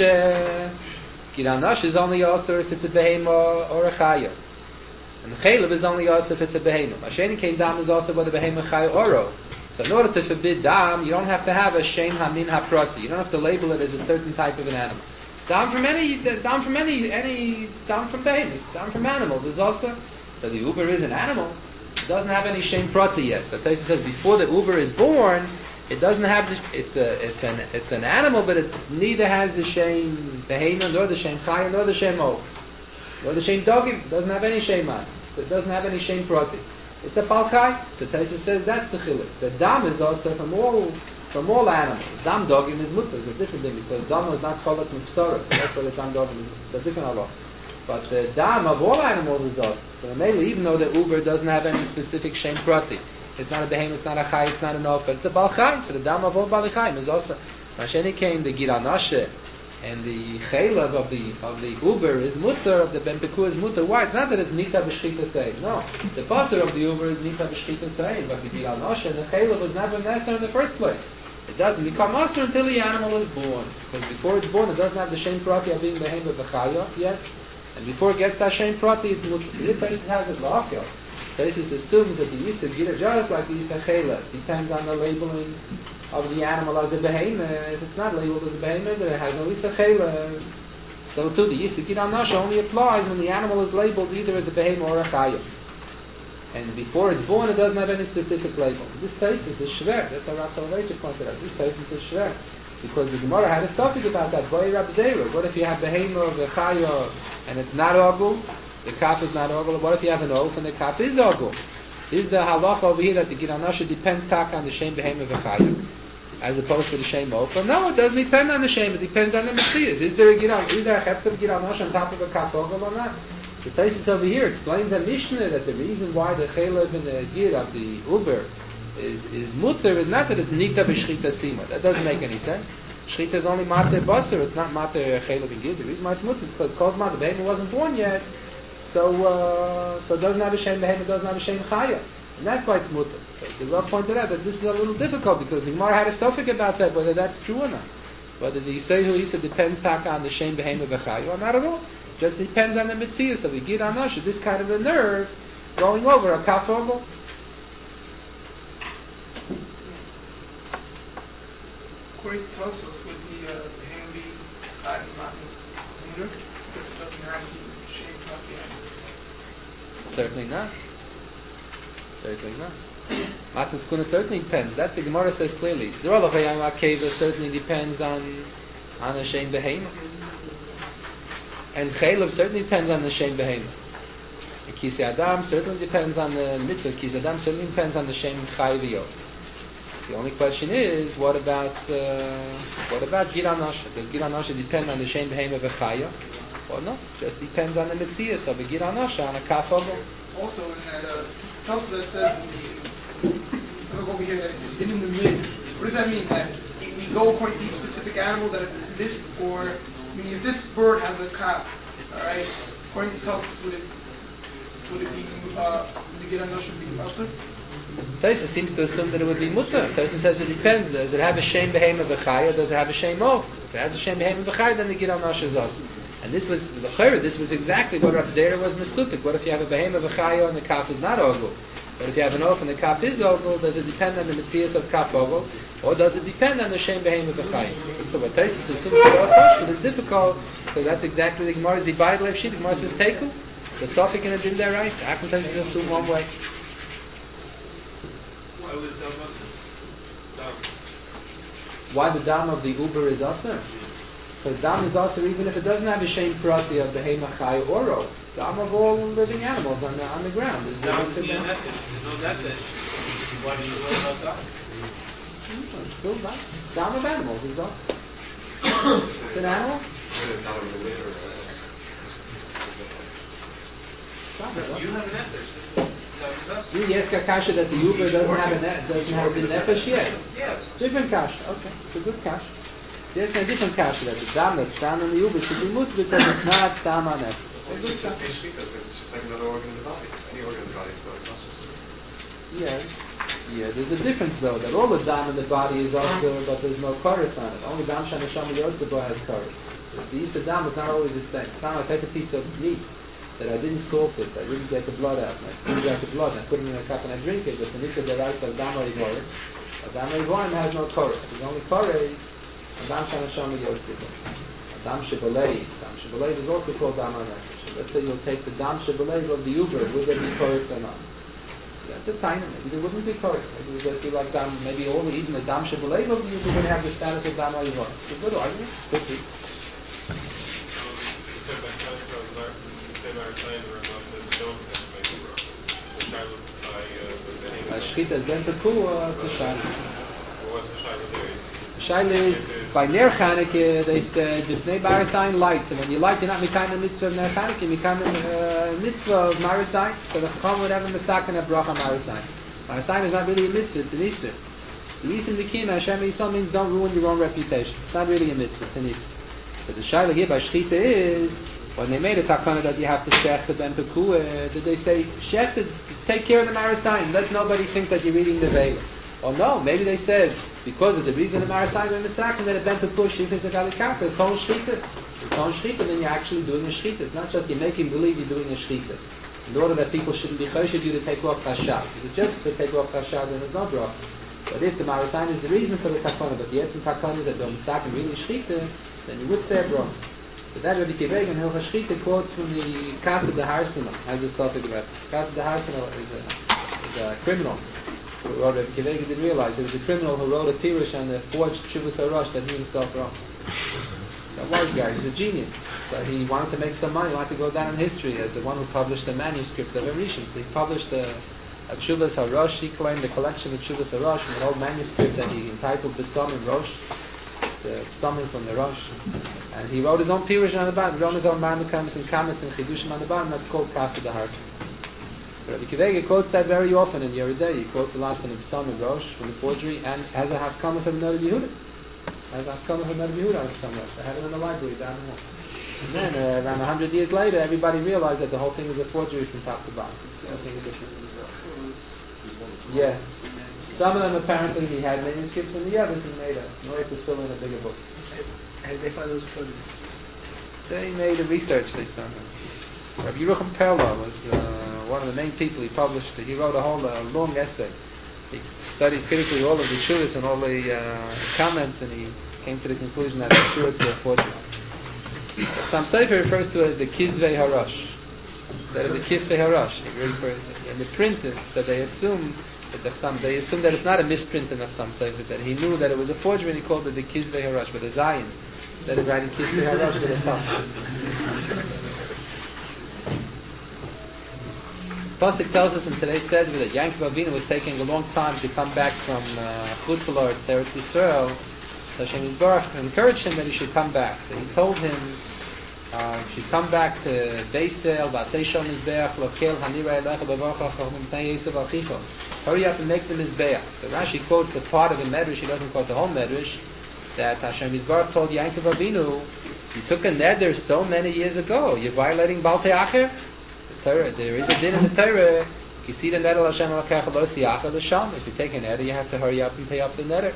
Gid Anosh is only also if it's a behema or a chaya. And Chalev is only also if it's a behema. Masheni Kain dam is also whether behema chaya oro. So in order to forbid dam, you don't have to have a shem hamin haprati. You don't have to label it as a certain type of an animal. Dam from any, dam from any, any, dam from behemoths, dam from animals is also. So the uber is an animal. It doesn't have any shem prati yet. But Taisa says before the uber is born, it doesn't have the. It's a. It's an. It's an animal, but it neither has the shem behema nor the shem chaya nor the shem oaf nor the shem dogim. It doesn't have any shem on. It doesn't have any shem prati. It's a palchai. So Taisa says that's the chiluk. The dam is also from all from all animals. Dam dogim is mutter. It's a different thing because dam is not cholak from psara. So that's why the dam dogim is. It's a different halach. But the dam of all animals is us. So mainly, even though the uber doesn't have any specific shem prati, it's not a behem, it's not a chay, it's not an oaf, but it's a balchai. So the dam of all balichayim is also. Masheni came the Gid Anosh and the chaylev of the of the uber is mutter, of the ben peku is mutter. Why? It's not that it's nita b'shchita seim. No, the passer of the uber is nita b'shchita seim, but the Gid Anosh and the chaylev was never necessary in the first place. It doesn't become usher until the animal is born. Because before it's born, it doesn't have the shem prati of being behem b'chaya yet. And before it gets that shem prati, it's mutter. This place has it la'akel. Places assumes that the Yisra Gida, just like the Yisra Chela, depends on the labeling of the animal as a behemoth. If it's not labeled as a behemoth, then it has no Yisra Chela. So too, the Yisra Gida Anosh only applies when the animal is labeled either as a behemoth or a chayah. And before it's born, it doesn't have any specific label. This thesis is shver. That's how Rav Soloveitchik pointed out. This thesis is shver. Because the Gemara had a suffix about that. Boy Rab Zera. What if you have behemoth, the chayah, and it's not ogul? The kaf is not ogul. What if you have an oaf and the kaf is ogul? Is the halacha over here that the Gid Anosh depends tak on the shem behemoth v'chayim as opposed to the shem oaf? No, it doesn't depend on the shem. It depends on the messias. Is there a Gid Anosh? Is there a hefzer of Gid Anosh on top of a kaf ogul or not? The thesis over here explains a Mishnah that the reason why the chelev and the gid of the uber is is mutter is not that it's nita b'shchita sima. That doesn't make any sense. Shchita is only mater basar. It's not mater chelev and gid. The reason why it's mutter is because Kozma the behemoth wasn't born yet. So, uh, so it doesn't have a shem behem, it doesn't have a shem chaya. And that's why it's mutter. So the Rav pointed out that this is a little difficult because the Gemara had a suffix about that, whether that's true or not. Whether the Yisrael Yisa depends taka on the Shem Behema B'chayu or not at all. Just depends on the Metzius of the Gid Anasha, this kind of a nerve going over a Kaf Ogel. According to Tosfos, would the uh, Behema be Chai Matnas Mutter? Because it doesn't have the Shem Kaf yet. Certainly not. Certainly not. Matnas Kuna certainly depends. That the Gemara says clearly. Zerolach Hayayim Akeva certainly depends on on a Shem Behema. And Chaylev certainly depends on the Shem Behema. And Kisi Adam certainly depends on the Mitzvah. Kisi Adam certainly depends on the Shem Chai V'Yos. The only question is, what about uh, what about Gid Anasha? Does Gid Anasha depend on the Shem Behema V'Chaya? Well, no. It just depends on the Metzias of a Gid Anasha on a Kaf Ogel. Also, in that uh, Tosfos that says in the so look over here that it's din in the mid. What does that mean? That we go according to the specific animal that if this or I mean if this bird has a calf, all right. According to Tosfos, would it would it be uh, the Gid Anasha should be also? Tosa seems to assume that it would be mutter. Tosa says it depends. Does it have a Shem Behema V'Chaya? Does it have a Shem Of? If it has a Shem Behema V'Chaya, then the Gid Anasha is us. And this was the Chayr. This was exactly what Rav Zera was mesupik. What if you have a Behema V'Chaya and the Kaf is not Ogel? But if you have an Of and the Kaf is Ogel, does it depend on the Metzias of Kaf Ogel? Or does it depend on the Shem Behema V'Chaya? So what Tosa assumes to go a it's difficult. So that's exactly the Gemara's the Bible of Shit. The Gemara says Teku. The Sophic and a Din Der Rice. Akum Tosa assume one way. Why was Dam Dam? Why the dam of the Uber is Aser? Because dam is Aser even if it doesn't have a Shem Prati of the Behema Chai Oro. Dam of all living animals on the on the ground. Is Dam Aser is dam? There's no nefesh. Why do you worry about that? Still dam. Dam of animals is Aser. It's an animal? Dam is You Aser. have a nefesh. That was us. You ask a kasha that the Uber doesn't have a ne- doesn't have the nefesh yet. Yeah. Different kasha. Okay, it's a good kasha. There's no different kasha that the dam that's down on the Uber should be mut because it's not dam on nefesh. Well, it's just be shlitas because it's just like another organ in the body. Any organ in the body is well, it's also. Yeah, yeah. There's a difference though that all the dam in the body is also, but there's no chorus on it. Only dam shanasham yotzebo has chorus. The Yisa dam is not always the same. It's not like I take a piece of meat that I didn't salt it, I didn't get the blood out, and I squeeze out the blood and I put it in a cup and I drink it. But the Nisa derives of dam oivorim. A dam oivorim has no chorus. The only chorus is dam shanasham yotzebo. Dam shebalei. Dam shebalei is also called dam hanefesh. Let's say you'll take the dam shebalei of the Uber. Would there be chorus or not? That's a tiny. Maybe there wouldn't be chorus. Maybe it would just be like dam. Maybe all even the dam shebalei of the Uber would have the status of dam oivorim. It's a good argument. Could be. By Shchita is then Pekua, it's a Shaila. Shaila is, by Ner Chanukah, they said, B'fnei Marasayin lights, and when you light, you're not Mekayim a mitzvah of Ner Chanukah, you're Mekayim a mitzvah of Marasayin, so the Chacham would have a Masak and a Bracha Marasayin. Marasayin is not really a mitzvah, it's an Isser. The Isser in the Kima, Hashem Yisrael means don't ruin your own reputation. It's not really a mitzvah, it's an Isser. So the Shaila here by Shchita is, when they made a takana that you have to shech the ben pekua, did they say shech to take care of the marasayim? Let nobody think that you're reading the veil. Or no, maybe they said because of the reason the marasayim are misakin that a ben pekua shchita is a galikaka. It's ton shchita. It's ton shchita, then you're actually doing a shchita. It's not just you're making believe you're doing a shchita. In order that people shouldn't be choshed you to take off chashad. If it's just to take off chashad, then there's no bracha. But if the marasayim is the reason for the takana, but the etzim takana is that they're misakin really shchita, then you would say a bracha. So that Rabbi Kiveg and Hilchah Shchita quotes from the Kas of the Harsana, as a Sophic about. Kas of the Harsana is a, is a criminal who wrote, Rabbi Kiveg didn't realize, it was a criminal who wrote a pirush on the forged Shuvas HaRosh that he himself wrote. So a wise guy, he's a genius. So he wanted to make some money, he wanted to go down in history as the one who published the manuscript of Erishan. So he published a, a Shuvas HaRosh, he claimed the collection of Shuvas HaRosh from an old manuscript that he entitled Besamim Rosh, the Besamim from the Rosh. And he wrote his own pirush on the bottom. He wrote his own Marmakamis and comments and Chidushim on the bottom. That's called Kas of the Harsana. So Rabbi Kivega quotes that very often in Yeridei. He quotes a lot from the Besamim Rosh, from the forgery, and has a Haskama from the Noda Yehuda. Has a Haskama from the Noda Yehuda on Besamim Rosh. They have it in the library down the hall. And then uh, around a hundred years later, everybody realized that the whole thing is a forgery from top to bottom. The whole thing is a Yeah. Some of them apparently he had manuscripts, and the others he made a, in order to fill in a bigger book. How did they find those photos? They made a research they found. Rabbi Yerucham Perla was uh, one of the main people. He published, he wrote a whole uh, long essay. He studied critically all of the Shuas and all the uh, comments, and he came to the conclusion that the Shuas are forgery. Some Sefer refers to it as the Kizvei Harash. Instead of the Kisvei Harash. In the print, so they assume that the Chassam, they assume that it's not a misprint in the Chassam Sefer, that he knew that it was a forgery and he called it the Kisvei Harash with a Zayin. Instead of writing Kisvei Harash with a Taf. Pasuk tells us in today's Seder that Yankov Avinu was taking a long time to come back from uh, Chutz La'aretz to Eretz Yisrael. So Hashem Yisbarach encouraged him that he should come back. So he told him uh, he should come back to Beisel, V'asei Shom Mizbeach, Lokel, Hanira Elecha, B'varcha, Chachmutei Yisrael Achicho. Hurry up and make the Mizbeach. So Rashi quotes a part of the Medrash, he doesn't quote the whole Medrash, that Hashem Yisbarach told Yankov Avinu, you took a neder so many years ago, you're violating Baal Te'acher? Torah, there is a din in the Torah. If you see the neder Hashem Elokech lo siyacha l'sham. If you take a neder, you have to hurry up and pay up the neder.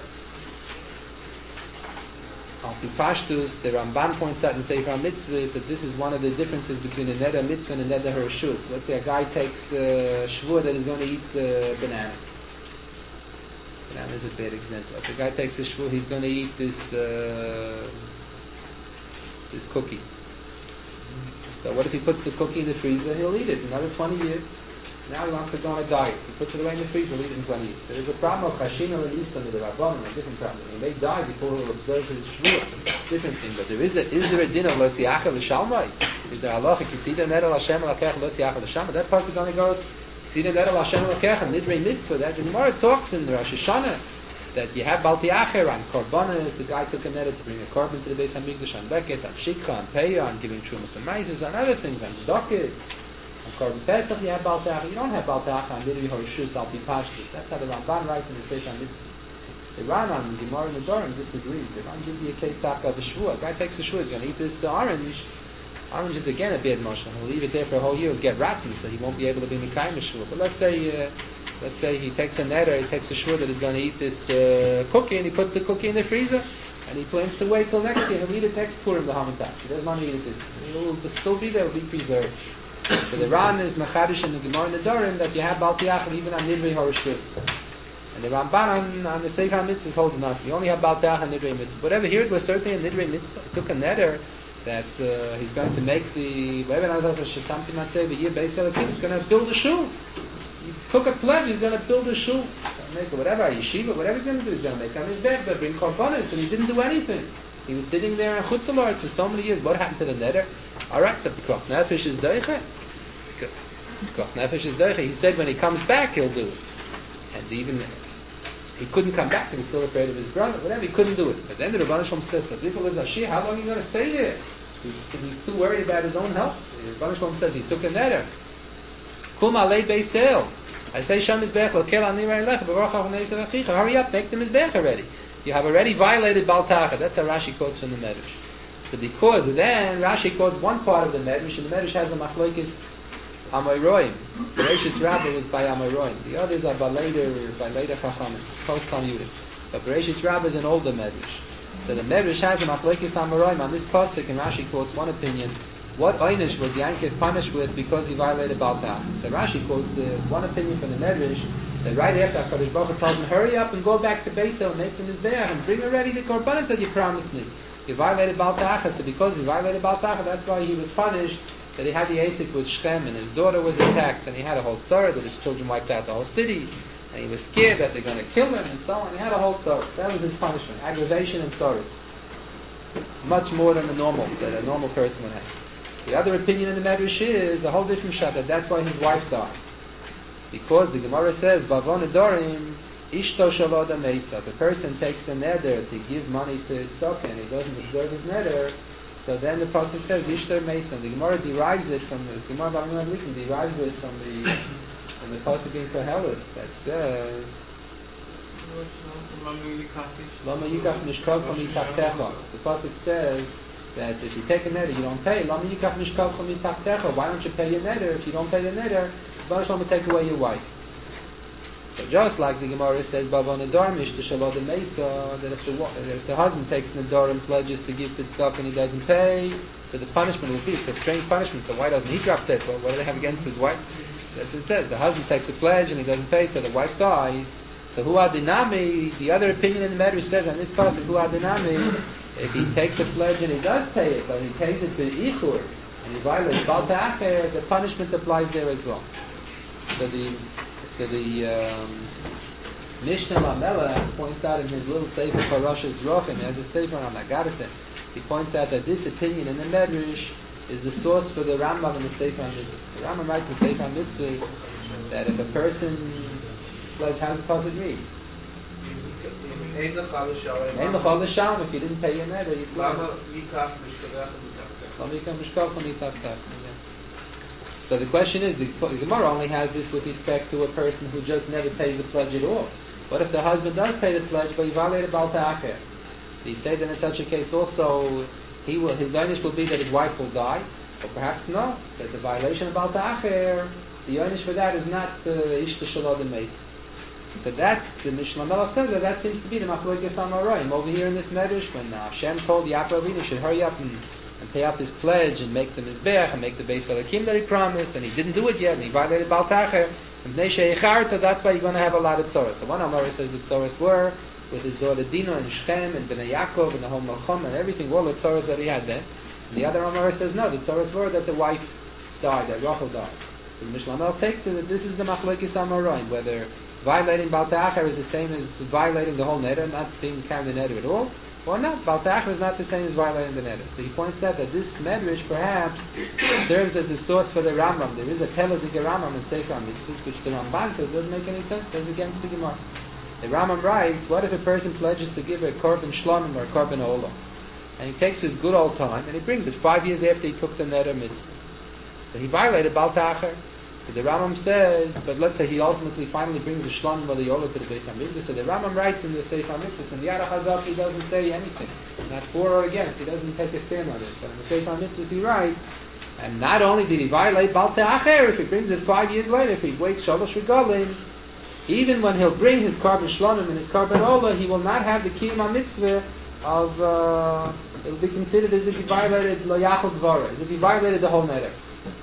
Al pi Pashtus, the Ramban points out in Sefer HaMitzvahs that this is one of the differences between a neder mitzvah and a neder harashus. Let's say a guy takes a shvur that is going to eat uh, banana. Banana is a bad example. If a guy takes a shvur, he's going to eat this uh, this cookie. So what if he puts the cookie in the freezer? He'll eat it another twenty years. Now he wants to go on a diet. He puts it away in the freezer, he'll eat it in twenty years. So there's a problem of Chashina and Nisan with the Rabbanim, a different problem. When they die before he'll observe his Shvuah, different thing. But there is a, is there a din of Lo Siyacha L'Shalmai? Is there halacha, Kisida Nedel Hashem Elokech Lo Siyacha L'Shalmai? That person only goes, Kisida Nedel Hashem Elokech, and Nidrei Mitzvah. That the Gemara talks in the Rosh Hashanah that you have Bal Tiacher on Korbanos. The guy took a neder to bring a korban to the Beis Hamikdash on Beket, on Shikha, on Peah, on giving Trumas and Maizes, on other things, on Tzedakis. On Korban Pesach you have Bal Tiacher. You don't have Bal Tiacher on Nidri Horishus Al Pi Pashtus. That's how the Ramban writes in the Sefer HaMitzvah. The Rambam and Gemara and the Dorim disagree. The Rambam gives you a case back of a Shvuah. A guy takes a Shvuah, he's going to eat this uh, orange. Orange is again a bad motion. He'll leave it there for a whole year, it'll get rotten, so he won't be able to be Mekayim Shvuah. But let's say uh, Let's say he takes a neder, he takes a shvur that is going to eat this uh, cookie, and he puts the cookie in the freezer, and he plans to wait till next year. He'll eat it next Purim, the Hamantash. He doesn't want to eat it this year. It will still be there, it will be preserved. So the Ran is Machadish in the Gemara and the Dorim that you have Bal Tiachar even on Nidrei Horishus. And the Ramban on, on the Sefer HaMitzvahs holds not. You only have Bal Tiachar and Nidrei Mitzvah. Whatever here it was certainly a Nidrei Mitzvah. He took a neder that uh, he's going to make the whatever he's going to build a shul. He took a pledge, he's going to build a shul, make whatever, a yeshiva, whatever he's going to do, he's going to make on his bed, but bring korbanos, and he didn't do anything. He was sitting there in Chutz La'aretz for so many years. What happened to the neder? Alright, so the Koch Nefesh is doiche. Koch Nefesh is doiche. He said when he comes back, he'll do it. And even, he couldn't come back, he was still afraid of his brother, whatever, he couldn't do it. But then the Rebbeinu Shalom says, Sadifah is Ashir, how long are you going to stay here? He's, he's too worried about his own health. The Rebbeinu Shalom says he took a neder. Kum alei beisel. I say Shem Mizbeach lokel anira elech b'varach avnei zerachicha. Hurry up, make the Mizbeach already. You have already violated Bal Tacha. That's how Rashi quotes from the Medrash. So because then Rashi quotes one part of the Medrash, and the Medrash has a machlokes Amoraim. The Bereshis Rabbah is by Amoraim. The others are by later by later Chachamim, post Talmudic. But Bereshis Rabbah is an older Medrash. So the Medrash has a machlokes Amoraim on this pasuk, and Rashi quotes one opinion. What Einish was Yankov punished with because he violated Bal Tacha? So Rashi quotes the one opinion from the Medrash that right after HaKadosh Baruch Hu told him, hurry up and go back to Beisel and make the Mizbeach and bring already the korbanos that you promised me. He violated Bal Tacha, so because he violated Bal Tacha, that's why he was punished, that he had the Asik with Shechem and his daughter was attacked and he had a whole tzara that his children wiped out the whole city and he was scared that they're going to kill him and so on. He had a whole tzara. That was his punishment, aggravation and tzaras. Much more than the normal, that a normal person would have. The other opinion in the Medrash is a whole different shot, that that's why his wife died. Because the Gemara says, Bavon Adorim, Ishto Shaloda Mesa. If a person takes a neder to give money to tzedakah and he doesn't observe his neder, so then the pasuk says, Ishto Mesa. The Gemara derives it from the Gemara Bavon Adorim derives it from the from the pasuk in Koheles that says, Lama Yikach Mishkal Chom Yitachtecha. The pasuk says that if you take a neder, you don't pay. Lama Yikach Mishkal Chom Yitachtecha. Why don't you pay your neder? If you don't pay the neder, Baruch Shalom will take away your wife. So just like the Gemara says, Bavon Darmish to Shalod Mesa, that if the wa- that if the husband takes Nadar and pledges to give tzedakah and he doesn't pay, so the punishment will be, it's a strange punishment, so why doesn't he drop dead? Well, what do they have against his wife? That's what it says. The husband takes a pledge and he doesn't pay, so the wife dies. So Hu Adinami, the other opinion in the Medrash says on this passage, Hu Adinami, if he takes a pledge and he does pay it, but he pays it B'ichur, and he violates Bal Ta'acher, the punishment applies there as well. So the so the um, Mishnah Mamela points out in his little Sefer Parashas Rochim, he has a Sefer on Agartha, he points out that this opinion in the Medrash is the source for the Rambam in the Sefer HaMitzvah. The Rambam writes in Sefer HaMitzvah that if a person pledge, how does the pasuk read? Ein l'chol l'shalom, if you didn't pay your neder, you pledge. So the question is, the Gemara only has this with respect to a person who just never pays the pledge at all. What if the husband does pay the pledge, but he violated Bal Ta'acher? He said that in such a case also, he will, his einish will be that his wife will die, or perhaps no, that the violation of Bal Ta'acher, the einish for that is not the Ish T'Shalod and Meis. So that, the Mishnah Melech says that that seems to be the Machlokes Amoraim. Over here in this Medrash, when uh, Hashem told Yaakov Avinu should hurry up and, and pay up his pledge and make the Mizbeach and make the Beis Elokim that he promised, and he didn't do it yet, and he violated Bal Ta'acher, and Bnei Sheicharta, that's why you're going to have a lot of tzoros. So one Amora says the tzoros were with his daughter Dina and Shechem and Bnei Yaakov and the whole Malchum and everything, all the tzoros that he had then. And the other Amora says no, the tzoros were that the wife died, that Rachel died. So the Mishnah Melech takes it that this is the Machlokes Amoraim, whether violating Bal Ta'acher is the same as violating the whole neder, not being counted neder at all, or not. Bal Ta'acher is not the same as violating the neder. So he points out that this medrash perhaps serves as a source for the Rambam. There is a Peladik Rambam in Sefer HaMitzvos, which the Ramban says doesn't make any sense, says against the Gemara. The Rambam writes, what if a person pledges to give a korban shlomim or a korban olah? And he takes his good old time, and he brings it five years after he took the neder mitzvah. So he violated Bal Ta'acher. So the Rambam says, but let's say he ultimately finally brings the Shlomim or the Yola to the Beis HaMikdash. So the Rambam writes in the Sefer HaMitzvos, and the Yarach Hazak, he doesn't say anything, not for or against. He doesn't take a stand on it. So in the Sefer HaMitzvos he writes, and not only did he violate Bal Ta'acher, if he brings it five years later, if he waits Shalosh Regalim, even when he'll bring his korban Shlomim and his korban Ola, he will not have the Kiyum HaMitzvah of, uh, it will be considered as if he violated Lo Yachol Dvara, as if he violated the whole neder.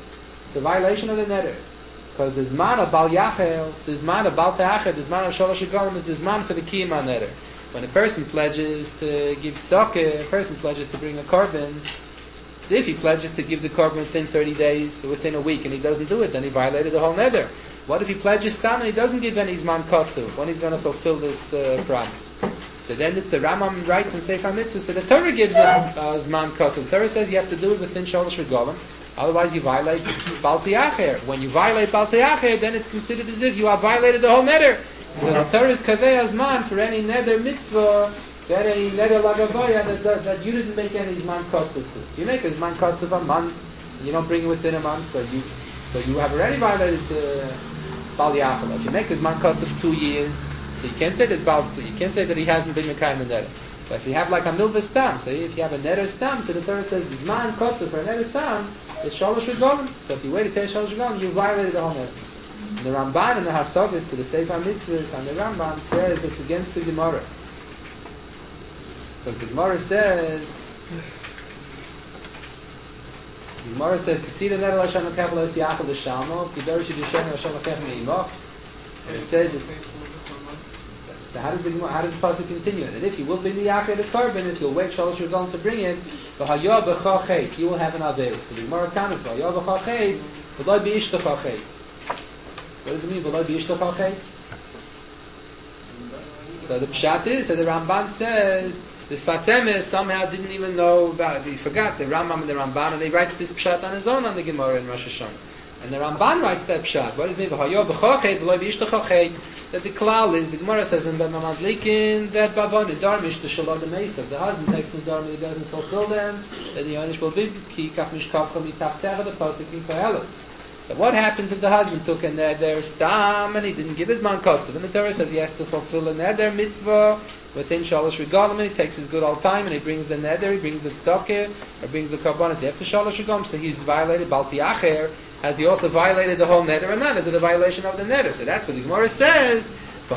The violation of the neder. Because the Zman of Bal Yachel, the Zman of Bal Ta'acher, the Zman of Shalosh Regalim is the Zman for the Kiyum HaNeder. When a person pledges to give tzedakah, a person pledges to bring a korban, so if he pledges to give the korban within thirty days, or within a week, and he doesn't do it, then he violated the whole neder. What if he pledges tam and he doesn't give any Zman Kotzu? When he's going to fulfill this uh, promise? So then the, the Rambam writes in Sefer HaMitzvos, so the Torah gives a uh, Zman Kotzu. The Torah says you have to do it within Shalosh Regalim. Otherwise you violate Bal Ta'acher. When you violate Bal Ta'acher, then it's considered as if you have violated the whole neder. The Torah is kaveh azman for any neder mitzvah, that any neder lagavoya that, that, that you didn't make any zman kotzev to. You make a zman kotzev a month, you don't bring it within a month, so you so you have already violated uh, Bal Ta'acher. If you make a zman kotzev two years, so you can't say this Bal, you can't say that he hasn't been mekayim the neder. But if you have like a milva stam, so if you have a neder stam, so the Torah says zman kotzev for a neder stam, it's Shalosh Regalim. So if you wait to pay Shalosh Regalim, you violated the whole neder. And the Ramban and the Hasagas to the Sefer HaMitzvos and the Rambam says it's against the Gemara. Because the Gemara says, the Gemara says, "K'si the neder Hashem l'kabel es yachol l'shalmo, k'dor sh'dishen Hashem l'kech me'imach." And it says, it, so how does the how does the pasuk continue? That if you will bring the yachid the korban, if you'll wait Shalosh Regalim to bring it, v'hayah b'chachet, you will have an aver. So the Gemara comments, v'hayah b'chachet, v'loi b'ishtachachet. What does it mean, v'loi b'ishtachachet? So the pshat is, so the Ramban says, the Sfasemis somehow didn't even know about, he forgot the Rambam and the Ramban, and he writes this pshat on his own on the Gemara in Rosh Hashanah. And the Ramban writes that pshat. What does it mean? V'hayah b'chachet, v'loi b'ishtachachet. That the klal is, the Gemara says in B'mamazlikin, that Bavon, the Darmish, the Shalod, the Mesa, the husband takes the Darmish, he doesn't fulfill them, then the Yonish will be, ki kach mishkavcha mitaftecha, the Pasuk in Koheles. So what happens if the husband took a neder stam, and he didn't give his man kotzev? And the Torah says he has to fulfill a neder mitzvah, within Shalosh Regalim, and he takes his good old time, and he brings the neder, he brings the tzedakah, or brings the karbanos after Shalosh Regalim, so he's violated Bal Ta'acher, has he also violated the whole neder or not? Is it a violation of the neder? So that's what the Gemara says.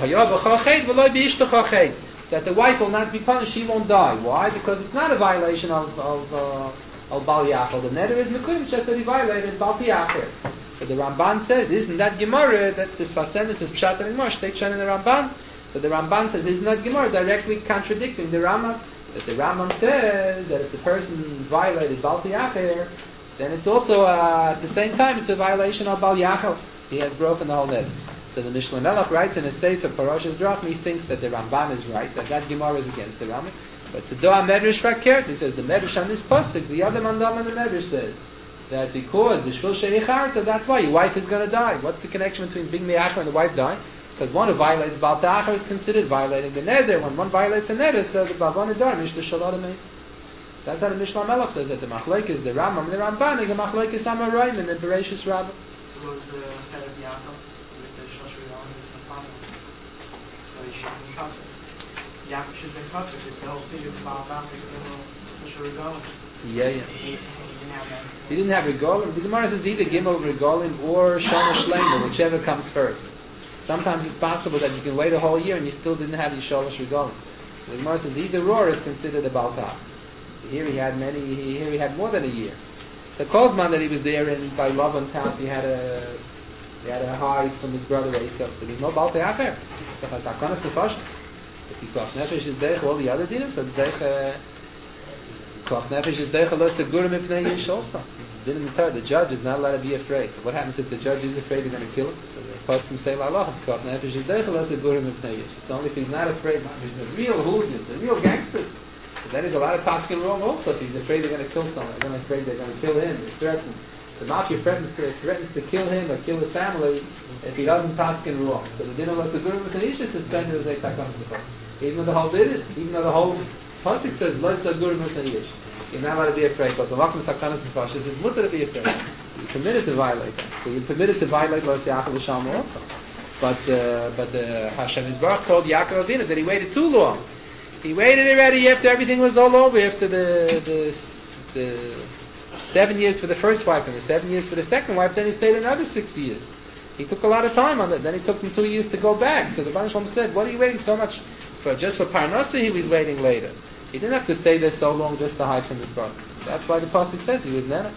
That the wife will not be punished, she won't die. Why? Because it's not a violation of of uh, of Bal Yachal. The neder is Mekurim Shet that he violated Bal Yachal. So the Ramban says, isn't that Gemara? That's the Sfasemis, is Pshat and Gemara, Shteit Shan in the Ramban. So the Ramban says, isn't that Gemara directly contradicting the Rambam? That the Rambam says that if the person violated Bal Yachal, then it's also uh, at the same time it's a violation of Bal Yachal. He has broken the whole neder. So the Mishnah Melech writes in a Sefer Parashas Drachmi, thinks that the Ramban is right, that that Gemara is against the Rambam. But Sedoa Medrash Fakert, he says the Medrash on this pasuk, the other mandam in the Medrash says that because Bishvil Sheicharta, that's why your wife is going to die. What's the connection between being Me'achar and the wife dying? Because one who violates Bal Ta'achar is considered violating the neder. When one violates a neder, so the Bavon Adar Mishnah Shalom Meis. That's how the Mishnah Melech says that the Machlok is the Rambam, and the Ramban is the Machlok is Amoraim in the Bereshis Rabbah. So what was the head of Yaakov with the Shosh Regal and his Mepana? So he should have been cut. Yaakov should have been cut because the whole thing of Baal Zach is the Shosh Regal. Yeah, yeah. He, he didn't have that. He didn't have Regalim. The Gemara says either Gimel Regalim or Shana Shleima, whichever comes first. Sometimes it's possible that you can wait a whole year and you still didn't have your Shalosh Regalim. The Gemara says either or is considered a Baltach. So here he had many, he, here he had more than a year. The Kozman that he was there in by Lavan's house, he had a he had a hide from his brother Esau. So there's no Baltei Acher. If he Koch Nefesh is Deich, all the other dinners, so Deich Koch Nefesh is Deich Alos Segurim Ipnei Yish also. Din in the Torah, the judge is not allowed to be afraid. So what happens if the judge is afraid they're going to kill him? So the poskim say La'aloch, Koch Nefesh is Deich Alos Segurim Ipnei Yish. It's only if he's not afraid. There's the real hooligans, the real gangsters. But then there's a lot of paskin wrong also. If he's afraid they're going to kill someone, they're afraid they're going to kill him. They threaten. The mafia threatens to, threatens to kill him or kill his family if he doesn't paskin wrong. So the dinner was a good with an issue suspended as they talk on the Even though the whole did it, even though the whole pasuk says lo is a good with an issue. You're not allowed to be afraid. But the lakum sakanas nefashis is mutter to be afraid. You're permitted to violate that. So you're permitted to violate lo siyachal l'sham also. But uh, but uh, Hashem Yisbarach told Yaakov Avinu that he waited too long. He waited already after everything was all over, after the, the the seven years for the first wife and the seven years for the second wife, then he stayed another six years. He took a lot of time on it. Then he took him two years to go back. So the Baruch Shalom said, what are you waiting so much for? Just for Parnasa he was waiting later. He didn't have to stay there so long just to hide from his brother. That's why the Pasuk says he was Nenesh.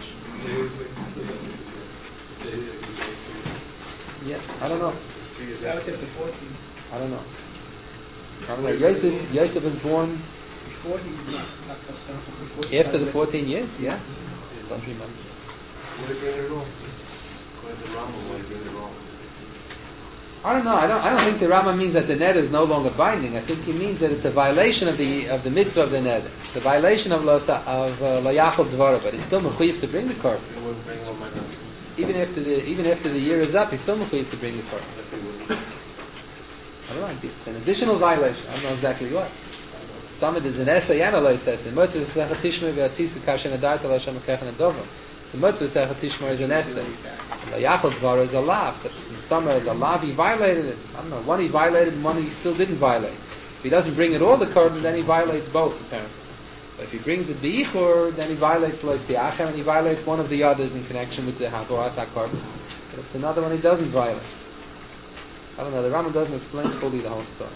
Yeah, I don't know. That was after fourteen. I don't know. I don't know. Yosef, Yosef was born Before he not, not cussed off, before he after started the fourteen years, yeah. Don't remember. Would it bring it wrong? According to Rambam, would it bring it wrong? I don't know. I don't. I don't think the Rama means that the neder is no longer binding. I think he means that it's a violation of the of the mitzvah of the neder. It's a violation of lo of lo yachol dvara, but he's still mechuyev to bring the korban. It wouldn't bring one by now. Even after the even after the year is up, he's still mechuyev to bring the korban. If it wouldn't. I don't know. It's an additional violation. I don't know exactly what. Stamid is an essay and a lo says in Motzei Sechet Tishma v'asisa kashen adarta lo Hashem kechen adova. So Motzei Sechet Tishma is an essay. The Yachol Dvar is a lav. So Stamid, the lav, he violated it. I don't know. One he violated and one he still didn't violate. If he doesn't bring it all the korban, then he violates both apparently. But if he brings it beichur, then he violates lo siachem and he violates one of the others in connection with the havoras hakorban. But if it's another one, he doesn't violate. I don't know, the Rambam doesn't explain fully the whole story.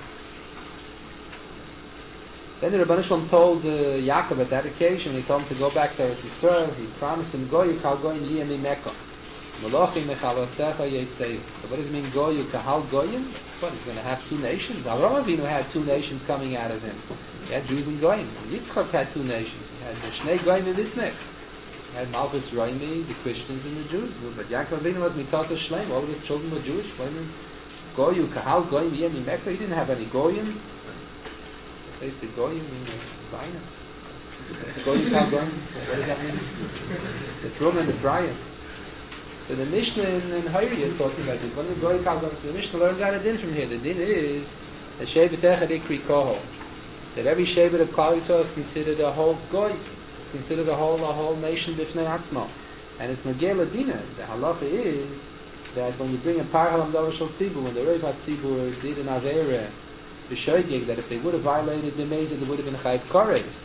Then the Rebbeinu Shalom told uh, Yaakov at that occasion, he told him to go back to Eretz Yisrael, he promised him, Goyu kal goyim yiyeh mimeka. Melochim mechalotzecha yeitzeu. So what does it mean, Goyu kahal goyim? What, he's going to have two nations? Avraham Avinu had two nations coming out of him. He had Jews and Goyim. Yitzchak had two nations. He had the Shnei Goyim and Vitnech. He had Malchus Roimi, the Christians and the Jews. But Yaakov Avinu was mitasa shleim. All of his children were Jewish. Goyu kahal goyim yiyeh mimeka. He didn't have any Goyim. Says the Goyim in Zionists. Goyim kal goyim. What does that mean? The Trum and the Brian. So the Mishnah in, in Hayri is talking about this. What is Goyim kal goyim? So the Mishnah learns out a din from here. The din is that Shevet Echad Ikri Kohol. That every Shevet of Klal Yisrael is considered a whole Goy. It's considered a whole a whole nation b'fnei atzmo. And it's Nagel Adina. The halacha is that when you bring a Parhalam Davar Shal Tzibur, when the Reiv HaTzibur did an Avera, that if they would have violated the Meza, they would have been Chayiv Kores.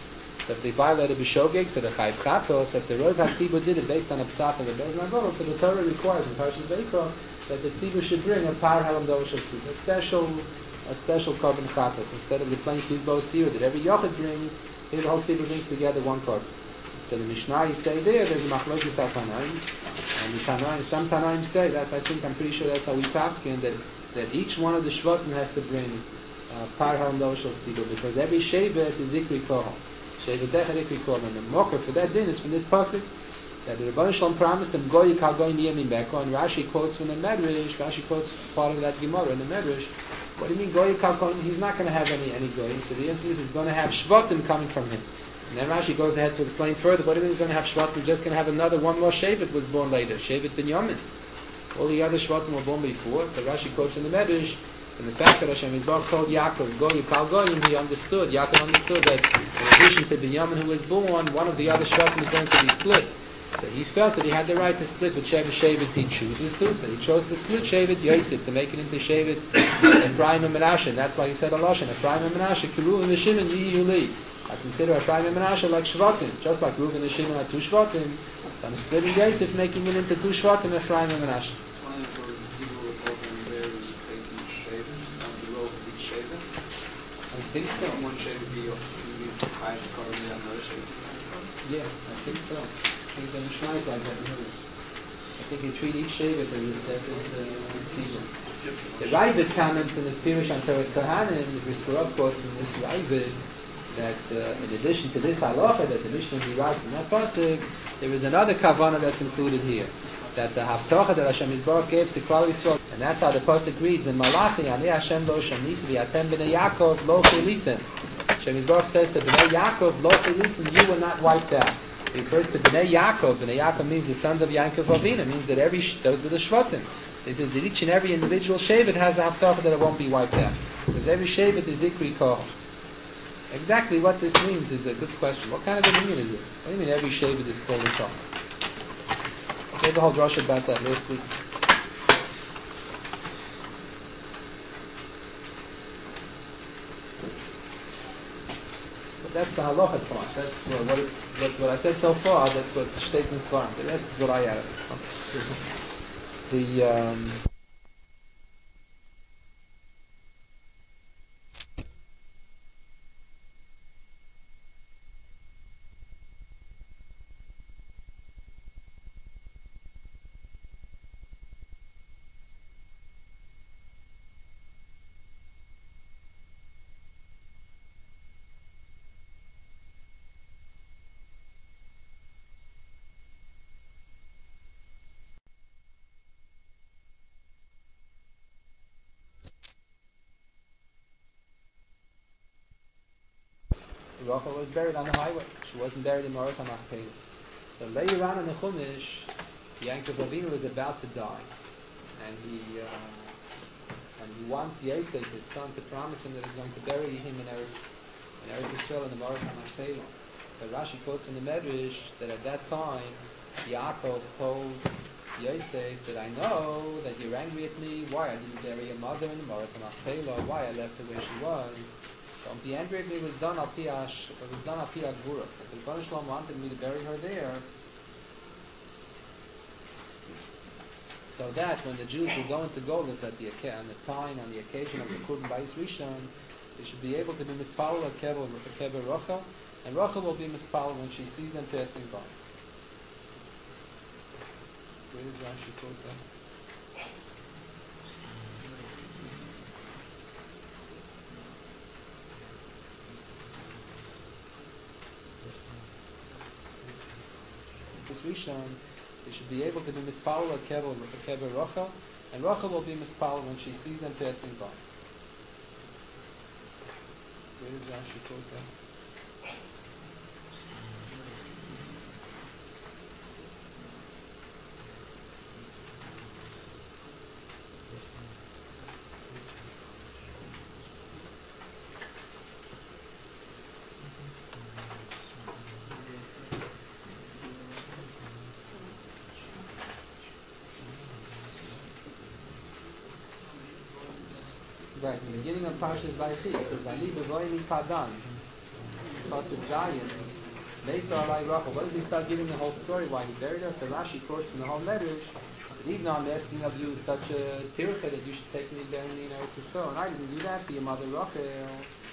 So if they violated b'shogeg, so the chayv chatos. So if the Rov HaTzibur did it based on a psak of the Beis Nagadol, so the Torah requires in Parshas Vayikra that the tzibur should bring a par halam dover shel tzibur, a special, a special korban chatos instead of the plain chizbo sira that every yochid brings. Here the whole tzibur brings together one korban. So the Mishnah you say there, there's a machlokes Tanaim, and the Tanaim, some Tanaim say that's. I think I'm pretty sure that's how we paskin that that each one of the shvatim has to bring uh, par halam dover shel tzibur because every shevet is ikri kohol. Shevet echad ikri kohol, and the mocker for that din is from this pasuk that the Rebbeinu Shalom promised them goy kal goy niyamin beko, and Rashi quotes from the Medrash. Rashi quotes part of that Gemara in the Medrash. What do you mean goy kal goy? He's not going to have any any goyim. So the answer is he's going to have shvatim coming from him. And then Rashi goes ahead to explain further. What do you mean he's going to have shvatim? He's just going to have another one more shevet was born later. Shevet Binyamin. All the other shvatim were born before. So Rashi quotes from the Medrash. And the fact that Hashem Yisbarach told Yaakov, Goy Kal Goyim, he understood, Yaakov understood that in addition to Binyamin who was born, one of the other shvatim is going to be split. So he felt that he had the right to split with Shevet Shevet he chooses to, so he chose to split Shevet Yosef, to make it into Shevet Ephraim and Menashe, and that's why he said a Lashon, Ephraim and Menashe, Kiruv and Shimon Yiyu Li. I consider Ephraim and Menashe like Shvatim, just like Reuven and Shimon are two Shvatim, so I'm splitting Yosef, making it into two Shvatim, Ephraim and Menashe. I think so. One shevet be five korban, the other shevet. Yeah, I think so. I think the Mishnah is like that. I think he treat each shevet as a separate uh, season. The Ravid comments in his Pirush on Teres Kohanim, the Briskerov quotes in this Ravid, that uh, in addition to this halacha that the Mishnah writes in that pasuk, there is another kavanah that's included here. That the haftacha that Hashem Yisbarach gave to Klal Yisrael, and that's how the pasuk reads in Malachi, Ani Hashem lo shanis v'yatem b'nei Yaakov lo chelisem. Hashem Yisbarach says to b'nei Yaakov lo chelisem, you were not wiped out. It refers to b'nei Yaakov. B'nei Yaakov means the sons of Yaakov Avinu. Means that every those were the shvatim. So he says that each and every individual shevet has a haftacha that it won't be wiped out, because every shevet is ikri kohol. Exactly what this means is a good question. What kind of a meaning is it? What do you mean every shevet is called a kohol? I gave a whole drush about that last week. But that's the halacha part. That's what, what, it, what, what I said so far. That's what's the statement for. The rest is what I added. The um, Rachel was buried on the highway. She wasn't buried in Moros HaMachpelah. So later on in the Chumash, Yaakov Avinu was about to die, and he uh, and he wants Yosef, his son, to promise him that he's going to bury him in Eretz in Eretz Yisrael in the Moros HaMachpelah. So Rashi quotes in the Medrash that at that time Yaakov told Yosef that I know that you're angry at me. Why I didn't bury your mother in the Moros HaMachpelah? Why I left her where she was? So the angry at me was done al pi ash, it was done al pi agvura. If the Rebbeinu Shalom wanted me to bury her there, so that when the Jews will go into Golus at the on the time on the occasion of the Kurban Bayis Rishon, they should be able to be mispalel at Kever Kever Rachel, and Rachel will be mispalel when she sees them passing by. Where does Rashi quote that? This Rishon, they should be able to be mispalel at Kever Kever Rachel, and Rachel will be mispalel when she sees them passing by. Where does Rashi quote that? Right, in the beginning of Parshas Vayechi, it says, "Vayli bevoy mi padan." Pasuk Zayin. Mesa Alai Rachel. What does he start giving the whole story? Why he buried her? So Rashi quotes from the whole letters. That even though I'm asking of you such a tircha that you should take me bury me in Eretz Yisrael, and I didn't do that for your mother Rachel.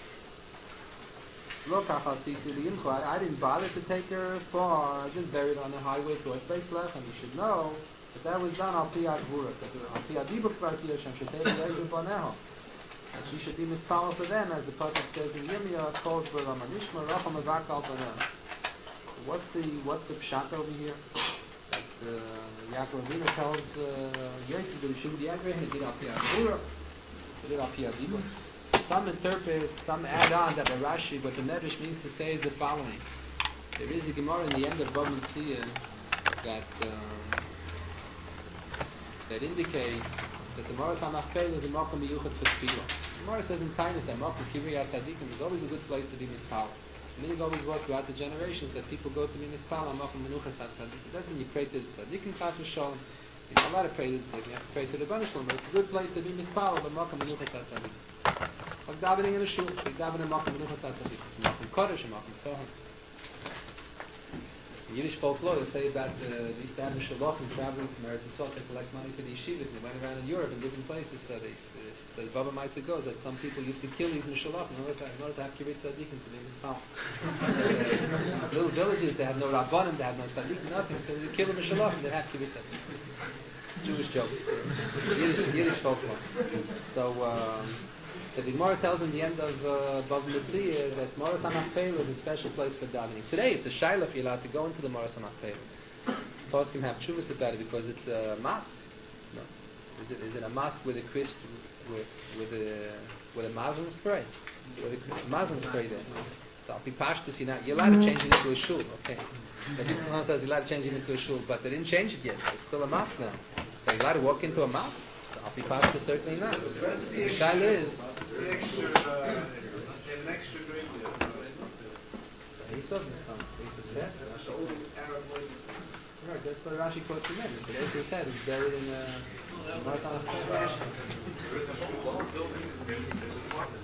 Look, I didn't bother to take her far. I just buried her on the highway to a place left, and you should know that that was done al pi advura. That al pi adibur kvarti Hashem should take her to Baneho. And she should be misfollowed for them, as the pasuk says in Yirmiyah, calls for Ramanishma Rachel Mevak al Baneho. What's the what's the pshat over here? That uh, Yaakov Avinu tells uh, Yosef that he shouldn't be angry. He did al pi advura. He did al pi adibur. Some interpret, some add on that the Rashi, what the Medrash means to say is the following. There is a Gemara in the end of Bava Metzia that um, that indicates that the Moras HaMachpelah is a Makom Miyuchat for Tefillah. The Gemara says in Tainis that Makom Kivriyat Tzadikim is always a good place to be mispal. The meaning always was throughout the generations that people go to be mispal on Makom Menuchas HaTzadik. It doesn't mean you pray to the Tzadikim Chas v'Shalom. You're not allowed to pray to the Tzadikim. You have to pray to the Rebbeinu Shalom. But it's a good place to be mispal on Makom Menuchas HaTzadik. Like davening in a shul, like davening in Makom Menuchas HaTzadik. It's Makom Kodesh and Makom Toham. In Yiddish folklore, they say about uh, they used to have a shalochim traveling from Eretz Yisrael to collect money for the yeshivas, and they went around in Europe in different places. So they, the Baba Maisa goes that some people used to kill these mishalachim in order to, in order to have kibbutz tzaddikim to be mispal. uh, little villages, they had no rabbanim, they had no tzaddikim, nothing. So they kill the mishalachim, they have kibbutz tzaddikim. Jewish jokes, uh, Yiddish, Yiddish folklore. So. Um, The Gemara tells in the end of uh, Bava Metzia that Moras HaMachpelah is a special place for davening. Today it's a shayla if you're allowed to go into the Moras HaMachpelah. Poskim have chuvas about it because it's a mosque. No, is it, is it a mosque with a Christ with with a with a Muslim spray? With a Muslim spray there. So I'll be pashtus, you're not you're allowed to change it into a shul. Okay, but this Quran says you're allowed to change it into a shul, but they didn't change it yet. It's still a mosque now. So you're allowed to walk into a mosque. I'll be part of certainly not. The shaila is. The extra, uh, there's an extra drink there. He says it's not. He says right, that's what Rashi quotes from it. But as he said, it's buried in a. There is a whole building, there's apartments.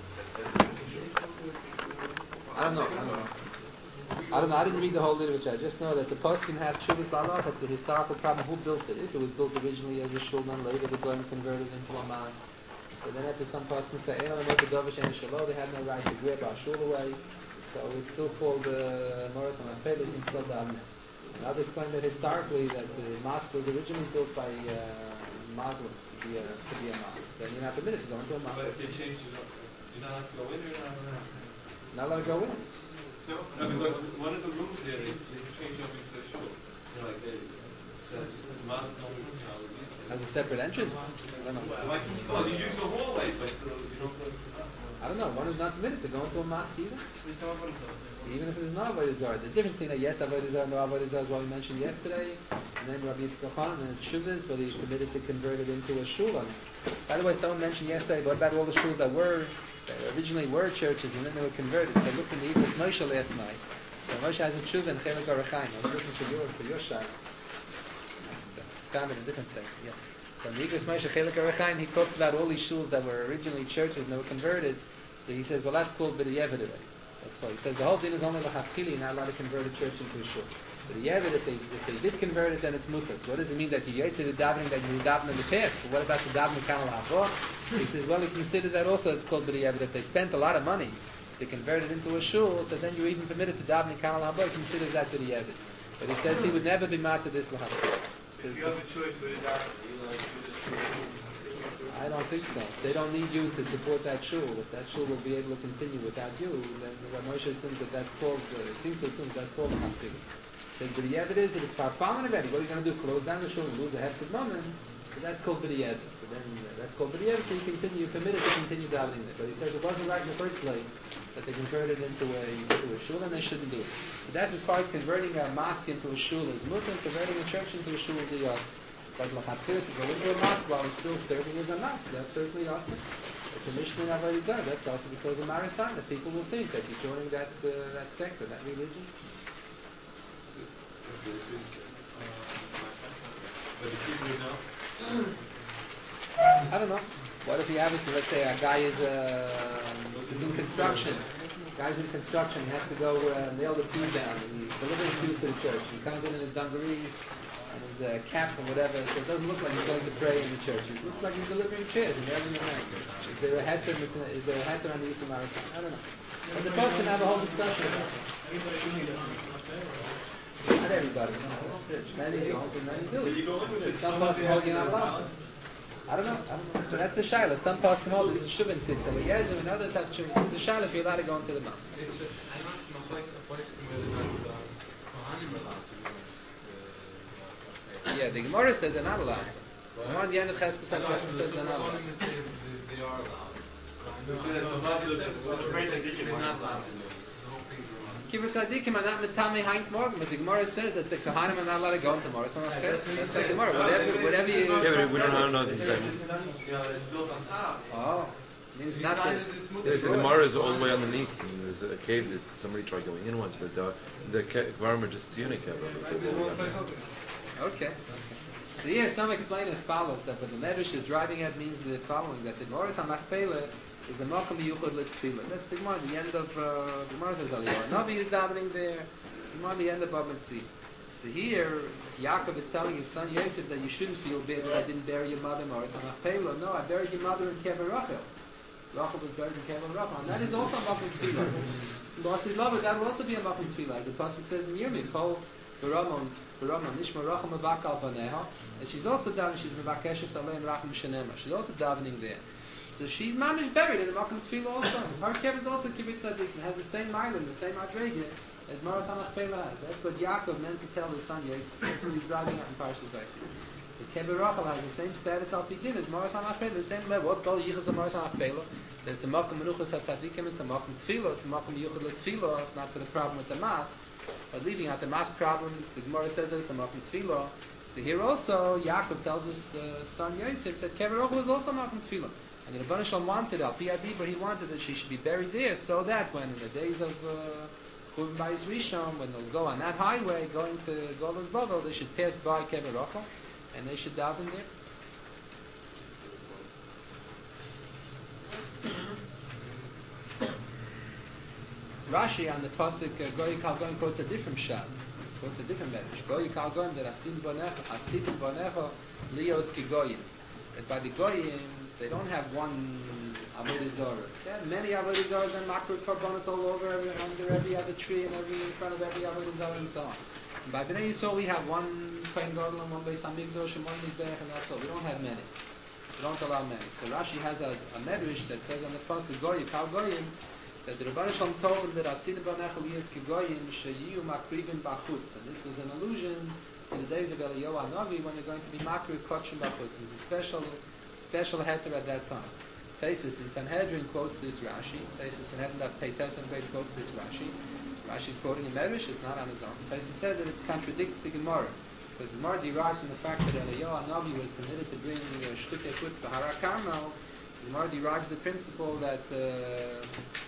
I don't know. I don't know. I don't know. I didn't read the whole literature. I just know that the poskim have Shuvas Lalach. That's a historical problem. Who built it? If it was built originally as a shul, then later the Goyim converted it into a mosque. So then after some poskim say, "Ela Mota Dovish and Shalom," they had no right to grab our shul away. So it's still called the Moras HaMachpelah. You can still daven it. And others claim that historically that the mosque was originally built by uh, Muslims to be a to be a mosque. Then you're not permitted to go into a mosque. But if they change it up, you're not allowed to go in, you're not allowed to Not allowed to go in. No, no, because one of the rooms there is they can change up into a shul. You know, like they says the mosque only Has a separate entrance. I don't know. like well, you use the hallway, but uh, you don't go to the mosque. I don't know. One is not permitted to go into a mosque either. Even if it is not Avodah Zarah. The difference between a yes Avodah Zarah and no Avodah Zarah is what we mentioned yesterday. And then Rabbi Yitzchak Khan and Shuvas, whether he's permitted to convert it into a shul. By the way, someone mentioned yesterday, what about all the shuls that were that originally were churches and then they were converted? So I looked in the Igros Moshe last night. So Moshe has a tshuva in Chelik Arachaim. I was looking for your for your shayla. Found it in a different section. Yeah. So in the Igros Moshe Chelik Arachaim, he talks about all these shuls that were originally churches and they were converted. So he says, well, that's called B'di'evid already. That's called. He says the whole thing is only l'chachili, you're not allowed to convert a church into a shul. But the Yevid, if they if they did convert it, then it's mutas. So what does it mean that you yet to the davening that you daven in the past? But what about the davening kanal ha'avor? He says, well, he considers that also it's called B'di'evid. If they spent a lot of money to convert it into a shul, so then you're even permitted to daven in kanal ha'avor. He considers that B'di'evid. But he says he would never be mad to this l'chachili. If you have a choice with a doctor, you like to I don't think so. They don't need you to support that shul. If that shul will be able to continue without you, then Rav Moshe assumes that that's called, uh, seems to assume that's called l'chachili. Says, but the evidence is that it's farfaman already. What are you going to do? Close down the shul and lose a hefsed moment? So that's called b'di'evet. So then uh, that's called b'di'evet. So you continue, you're permitted to continue davening there. But he says it wasn't right in the first place that they converted it into a into a shul, and they shouldn't do it. So that's as far as converting a mosque into a shul is mutar. Converting a church into a shul is the yos. Like l'chachili to go into a mosque while it's still serving as a mosque. That's certainly awesome. It's a mission I've already done. That's also because of Marisan. That people will think that you're joining that uh, that sector, that religion. This is, uh, but the people would know. I don't know. What if you have it? Let's say a guy is uh, is in construction. Guy's in construction, he has to go uh, nail the pew down, and he's delivering pews to the church. He comes in in his dungarees and his uh, cap and whatever, so it doesn't look like he's going to pray in the church. It looks like he's delivering chairs in every America. Is there a heter, is there a heter on the Eastern Maritime? I don't know. But the folks can have a whole discussion about it. Not everybody. Many don't, and many do. Some folks hold you not allowed. I don't know. I don't know. So that's the shaila. Some parts come out. This is shuvin tzitz. And yes, and others have shuvin. So it's a shaila if you're allowed to go into the mosque. It's a- I'm not so much like a place where they're not, um, Kohanim are allowed to go into the- Yeah, the Gemara says they're not allowed. The one at the end of Cheskes I know, HaKesem so says there's they're some not allowed. Kohanim that say they- they are allowed. So I know- It's- I it's know a lot about of- the- it's a the- great the- idea. they're not allowed to do it. It's the whole thing they're allowed. Kibbutz Tzadikim are not mitami hank morgen, but the Gemara says that the Kohanim are not allowed to go into Morris on Yeah, That's that's what he the said. Gemara. No, Whatever, it's- whatever it's you. not- Yeah, but we don't know- know the It's exact- just- you know, it's built on top. Oh, means The not time that. is it's The, mutter. the Gemara is all the way underneath, and there's a cave that somebody tried going in once, but uh, the ca- environment just unique. Okay. Okay. So here, some explain as follows that what the Medrash is driving at means the following: that the Morris HaMachpelah is a Mokum Yuchad L'Tfilah. That's the Gemara at the end of uh, the Gemara says Aliyah. Navi is davening there. Gemara at the end of Bab Mitzvi. So here, Yaakov is telling his son Yosef that you shouldn't feel bad that I didn't bury your mother Morris HaMachpelah. No, I buried your mother in Kever Rachel. Rachel was buried in Kever Rachel, and that is also a Mokum Tfilah. Lost his lover, that will also be a Mokum Tfilah, as the pasuk says in Yirmiyah, Kol Baramon, Baramon, Nishma Rachel Mavakal Baneha, and she's also davening, she's Mavakeshes Aleim Rachim Shenema, she's also davening there. So she's mamish buried in the Mokum Tfilah also. Her Kev is also Kibbutz Tzadikim, it has the same Mailim, the same Adrege as Morris HaMachpelah has. That's what Yaakov meant to tell his son Yosef. That's what he's driving at in Parshas Vayikra. The Kever Rachel has the same status al Pidin as Morris HaMachpelah, the same level. What's called Yichus of Morris HaMachpelah? That it's a Mokum Menuchas HaTzadikim, it's a Mokum Tfilah, it's a Mokum Yuchad L'Tfilah, it's not for the problem with the Mas. But leaving out the Mas problem, the Gemara says that it's a Mokum Tfilah. So here also, Yaakov tells his uh, son Yosef that Kever Rachel is also Mokum Tfilah. And the Rebbeinu Shalom wanted, Al Pi Adibur, he wanted that she should be buried there, so that when in the days of uh, Churban Bayis Rishon, when they'll go on that highway going to Golos Bovel, they should pass by Kever Rachel, and they should daven there. Rashi on the pasuk uh, Goy Kal Goyim quotes a different shot, quotes a different message. Goy Kal Goyim that Asim Bonecha, Asim Bonecha, Lios Ki Goyim. That by the Goyim they don't have one Avodah Zorah. They have many Avodah Zorah and Makro Karbonos all over, every, under every other tree and every in front of every Avodah Zorah and so on. And by Bnei Yisrael we have one Kohen Gadol and one Beis Hamikdash and one Mizbech, and that's all. We don't have many. We don't allow many. So Rashi has a, a medrash that says on the pasuk Goy Kal Goyim that the Rebbeinu Shalom told him that Atzin Bonechel Yis Kigoyim Sheyu Makrivim Bachutz, and this was an allusion to the days of Eliyahu Hanavi when they're going to be Makriv Kotchim Bachutz. It was a special, special heter at that time. Tesis in Sanhedrin quotes this Rashi. Tesis in Sanhedrin that Peites and Beis quotes this Rashi. Rashi's quoting a medrash; it's not on his own. Tesis said that it contradicts the Gemara. Because the Gemara derives from the fact that Eliyahu Hanavi was permitted to bring uh, Shtukei Chutz Bahara Carmel. The Gemara derives the principle that uh,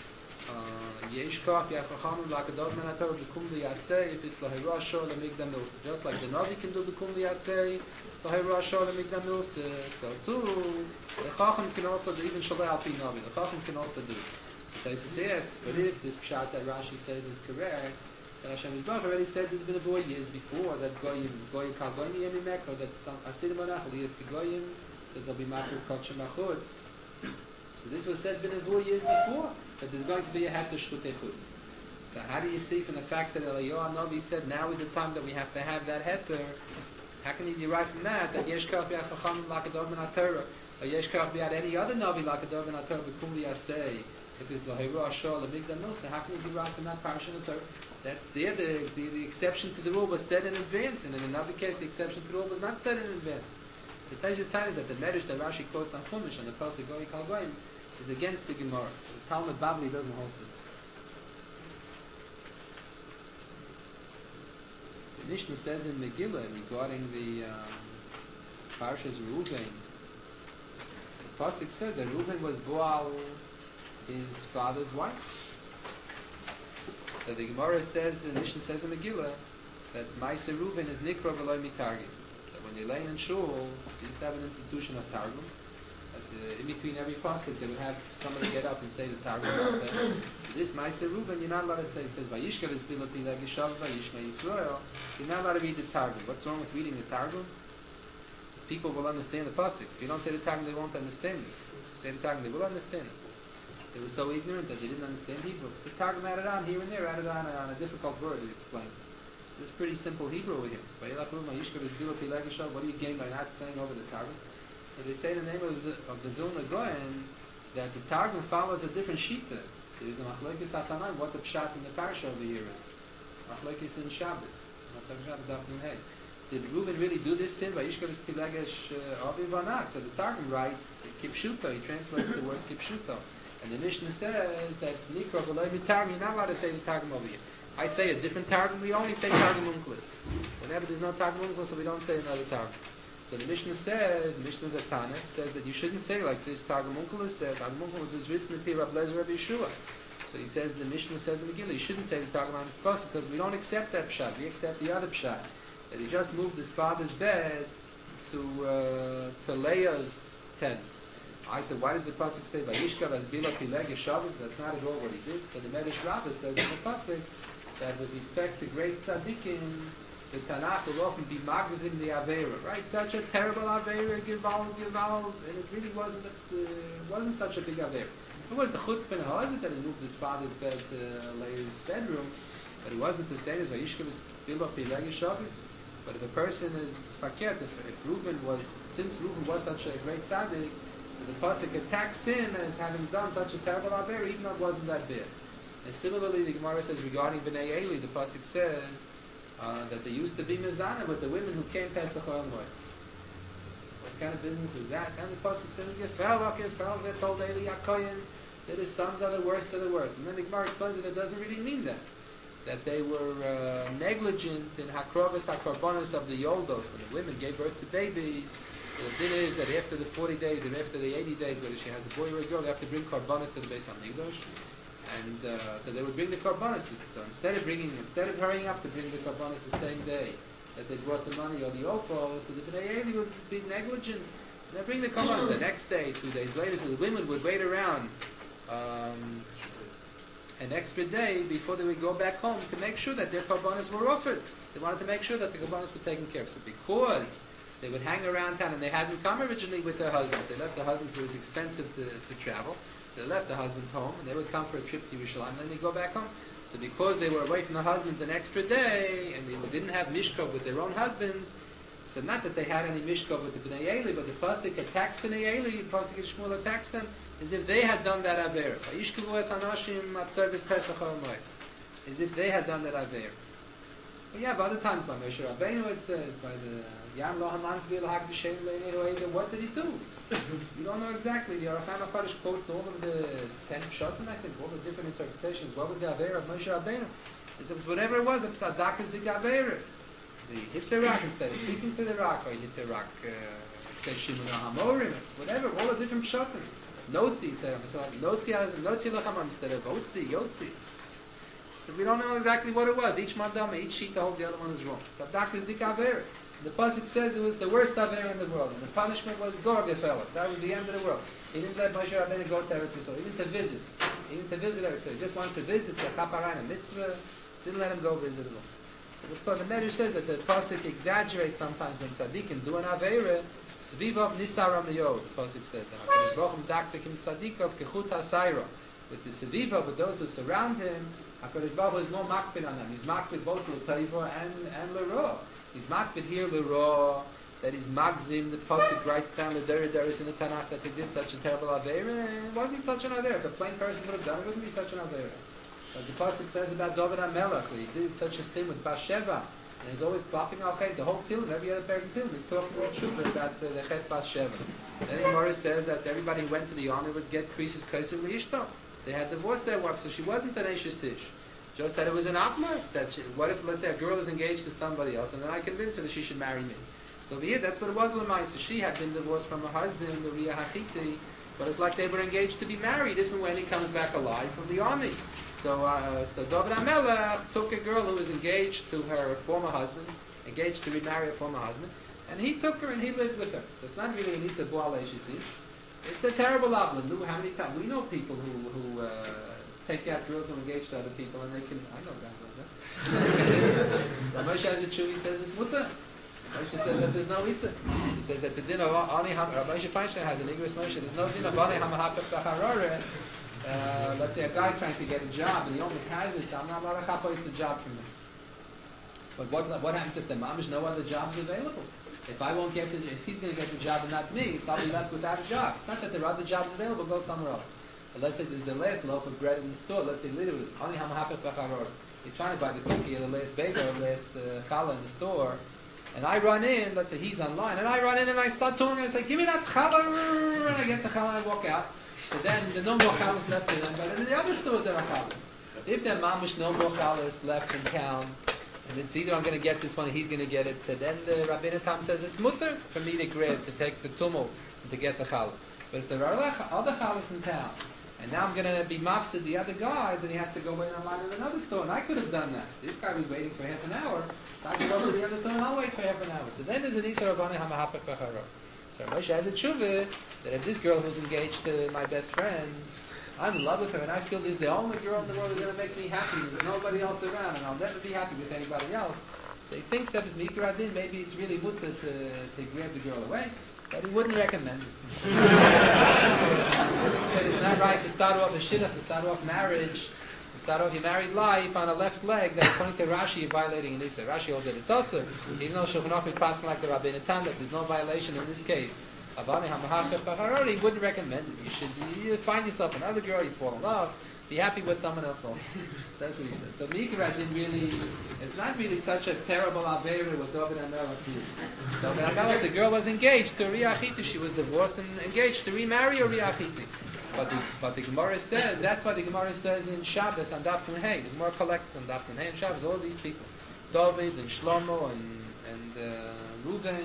Yesh Kach Yachachamim L'Akadosh Men HaTorah B'kum L'Yaseh if it's L'Hira Shor L'Migdam Milsa. Just like the Navi can do B'kum L'Yaseh L'Hira Shor L'Migdam Milsa, so too the Chacham can also do, even Shalei Al Pi Navi, the Chacham can also do it. So Taisus asks, but if this pshat that Rashi says is correct, then Hashem Yisbarach already said there's been a boy years before that Goyim, Goyim Kal Goyim Yemi Mekho, that some Asidim Onachal Yis Goyim, that there'll be Makar Kotchem Achutz. So this was said been a boy years before, that there's going to be a Heter Shchutei Chutz. So how do you see from the fact that Eliyahu Hanavi said now is the time that we have to have that Heter, how can you derive from that that Yesh Kach B'Yad Chachamim L'Akadosh Men HaTorah, or Yesh Kach B'Yad any other Navi L'Akadosh Men HaTorah B'kum L'Yaseh, if it's L'Hira Ashor L'Migdal Milsa, how can you derive from that Parashat of Torah? That's there, the, the, the exception to the rule was said in advance, and in another case the exception to the rule was not said in advance. The Taisus time is that the medrash that Rashi quotes on Chumash and the pasuk Goy Kal Goyim is against the Gemara. The Talmud Bavli doesn't hold to it. The Mishnah says in Megillah regarding the um, Parshas Reuven, the pasuk says that Reuven was Boal, his father's wife. So the Gemara says, the Mishnah says in Megillah that Ma'aser Reuven is Nikra V'Loi Mitargim. That when they lay in shul, they used to have an institution of Targum. At the, in between every pasuk, they would have somebody get up and say the Targum. About that. This Ma'aser Reuven, you're not allowed to say. It says Vayishkav es bila pila gishav Vayishma Yisrael. You're not allowed to read the Targum. What's wrong with reading the Targum? People will understand the pasuk. If you don't say the Targum, they won't understand it. If you say the Targum, they will understand it. They were so ignorant that they didn't understand Hebrew. The Targum added on here and there, added on a, on a difficult word. It explains. This is pretty simple Hebrew over here. What do you gain by not saying over the Targum? So they say the name of the of the Vilna Gaon that the Targum follows a different shita. There is a machlokes Tanaim what the pshat in the parsha over here is. Machlokes in Shabbos. Did Reuben really do this sin? Vayishkav es pilegesh aviv or not? So the Targum writes kipshuto. He translates the word kipshuto, and the Mishnah says that nikra v'loy mitargum. You're not allowed to say the Targum over here. I say a different Targum. We only say Targum Unklis. Whenever there's no Targum Unklis, so we don't say another Targum. So the Mishnah says, the Mishnah Zatana says that you shouldn't say like this. Targum Unklis says, Targum Unklis is written in Pirab Lezer Rabbi Yeshua. So he says, the Mishnah says in the Megillah, you shouldn't say the Targum on this pasuk because we don't accept that pshat. We accept the other pshat. That he just moved his father's bed to uh, to Leah's tent. I said, why does the pasuk say Vayishkav as bila pileg yeshavim? That's not at all what he did. So the Medrash Rabbah says in the pasuk that with respect to great tzaddikim, the Tanakh will often be magazine the Aveira, right? Such a terrible Aveira, Gival, Gival, and it really wasn't uh, wasn't such a big Aveira. It was the Chutz ben Hazit that he moved his father's bed to Leah's bedroom, but it wasn't the same as Vayishkav as bila pileg yeshavim. But if a person is fakir, if, if Reuben was, since Reuben was such a great tzaddik, so the pasuk attacks him as having done such a terrible Aveira, even though it wasn't that bad. And similarly, the Gemara says regarding Bnei Eli, the pasuk says uh, that they used to be mezana with the women who came past the Chol Moed. What kind of business is that? And the pasuk says, "Gefel, gefel." They told Eli Yakoyin that his sons are the worst of the worst. And then the Gemara explains that it doesn't really mean that. That they were uh, negligent in hakrovas hakorbanos of the yoldos when the women gave birth to babies. So the thing is that after the forty days or after the eighty days, whether she has a boy or a girl, they have to bring korbanos to the Beis Hamikdash. And uh, so they would bring the korbanos. So instead of bringing, instead of hurrying up to bring the korbanos the same day that they brought the money or the ofo, so the Bnei Eli would be negligent. And they bring the korbanos the next day, two days later. So the women would wait around um, an extra day before they would go back home to make sure that their korbanos were offered. They wanted to make sure that the korbanos were taken care of. So because they would hang around town and they hadn't come originally with their husband, they left the husbands, it was expensive to, to travel. So they left the husbands home, and they would come for a trip to Yerushalayim, and then they'd go back home. So because they were away from the husbands an extra day, and they didn't have mishkov with their own husbands, so not that they had any mishkov with the Bnei Eli, but the pasuk attacks Bnei Eli, the pasuk in Shmuel attacks them, as if they had done that aver. Vayishkavu es anashim at service Pesach HaMoed, as if they had done that aver. But yeah, by other times, by Moshe Rabbeinu it says, by the Yam Lo Haman Kvil Hagdishem Le'Elohim, what did he do? You don't know exactly. The Aruch HaKadosh quotes all of the ten pshatim, I think, all the different interpretations. What was the aver of Moshe Rabbeinu? He says, whatever it was, a psadak is the aver. So he hit the rock instead of speaking to the rock, or he hit the rock, uh, said Shimon HaMorim, whatever, all the different pshatim. Notzi said, Notzi Lachamam instead of Otzi, Yotzi. So we don't know exactly what it was. Each madam, each sheet holds the other one is wrong. Sadak is dik aver. The pasuk says it was the worst aver in the world, and the punishment was Gor Gefela. That was the end of the world. He didn't let Moshe Rabbeinu go to Eretz Yisrael, even to visit. Even to visit Eretz Yisrael. He just wanted to visit the Chaparayim mitzvah. Didn't let him go visit at all. So the, the Medrash says that the pasuk exaggerates sometimes when tzaddikim do an avera. Svivav nisaram liyod. The pasuk said that. Brochem daktikim tzaddikov kechut hasayra. With the Seviva, with those who surround him, HaKadosh Baruch Hu is more makpid on them. He's makpid both l'taiva and and l'ra. He's makpid here l'ra, that he's magzim. The pasuk writes down the derideris in the Tanakh that they did such a terrible avera. It wasn't such an avera. If a plain person would have done it, it wouldn't be such an avera. But the pasuk says about David HaMelech, that he did such a sin with Bathsheba, and he's always popping al chet. The whole Tillim, every other parak Tillim, is talking about Shuvah, about uh, the chet Bathsheba. Then the Gemara says that everybody who went to the army would get creases kaisim liishto. They had divorced their wife, so she wasn't an Eishes Ish. Just that it was an Afma. That she, what if, let's say, a girl is engaged to somebody else, and then I convince her that she should marry me. So here, that's what it was, Lamaisa. She had been divorced from her husband, the Riyah Hachiti, but it's like they were engaged to be married, if and when he comes back alive from the army. So, uh, so David HaMelech took a girl who was engaged to her former husband, engaged to remarry her former husband, and he took her and he lived with her. So it's not really an Isa Boal Eishes Ish. It's a terrible problem. Lou, how many times we know people who who uh, take out girls who are engaged to other people, and they can. I know guys like that. Moshe has a Jew. He says it's mutter. Moshe says that there's no reason. He says that the din of Ani Ham. Moshe Feinstein has an English Moshe. There's no din of Ani Ham Hapef B'Charore. Uh, let's say a guy's trying to get a job and the owner has it. I'm not allowed to chapot the job from him. But what what happens if the mamish no other jobs available? If I won't get the, if he's going to get the job and not me, so I'll be left without a job. It's not that there are other jobs available, go somewhere else. But let's say there's the last loaf of bread in the store. Let's say literally, only hamahapech b'charor. He's trying to buy the cookie or the last bagel or the last uh, challah in the store. And I run in, let's say he's online, and I run in and I start talking and I say, give me that challah, and I get the challah and I walk out. So then the no more challahs left in them, but in the other stores there are challahs. If there are mamish no more challahs left in town, and it's either I'm going to get this one or he's going to get it, so then the Rabbeinu Tam says it's mutter for me to grab, to take the tumul, and to get the challah. But if there are other challahs in town, and now I'm going to be mafsid the other guy, then he has to go wait online at another store, and I could have done that. This guy was waiting for half an hour, so I can go to the other store and I'll wait for half an hour. So then there's an Isra Rabbani Hamahapech B'Charo. So Moshe has a tshuva that if this girl who's engaged to my best friend, I'm in love with her and I feel this is the only girl in the world who's going to make me happy, there's nobody else around and I'll never be happy with anybody else. So he thinks that is Mikra Din, maybe it's really mutter to, to grab the girl away, but he wouldn't recommend it. He thinks that it's not right to start off a shidduch, to start off marriage, to start off your married life on a left leg, that according to Rashi you're violating an Issa. Rashi holds that it's also, even though Shulchan Aruch is passing like the Rabbeinu Tam, that there's no violation in this case. Avani Hamahapech B'Charor, he wouldn't recommend it. You should you find yourself another girl, you fall in love, be happy with someone else. Well, that's what he says. So Mikra didn't really, it's not really such a terrible Avera with David HaMelech. David HaMelech, the girl was engaged to Ria Achiti. She was divorced and engaged to remarry Ria Achiti. But the, but the Gemara says, that's why the Gemara says in Shabbos on Daf Nun Hey. The Gemara collects on Daf Nun Hey and Shabbos, all these people. David and Shlomo and, and uh, Ruvain.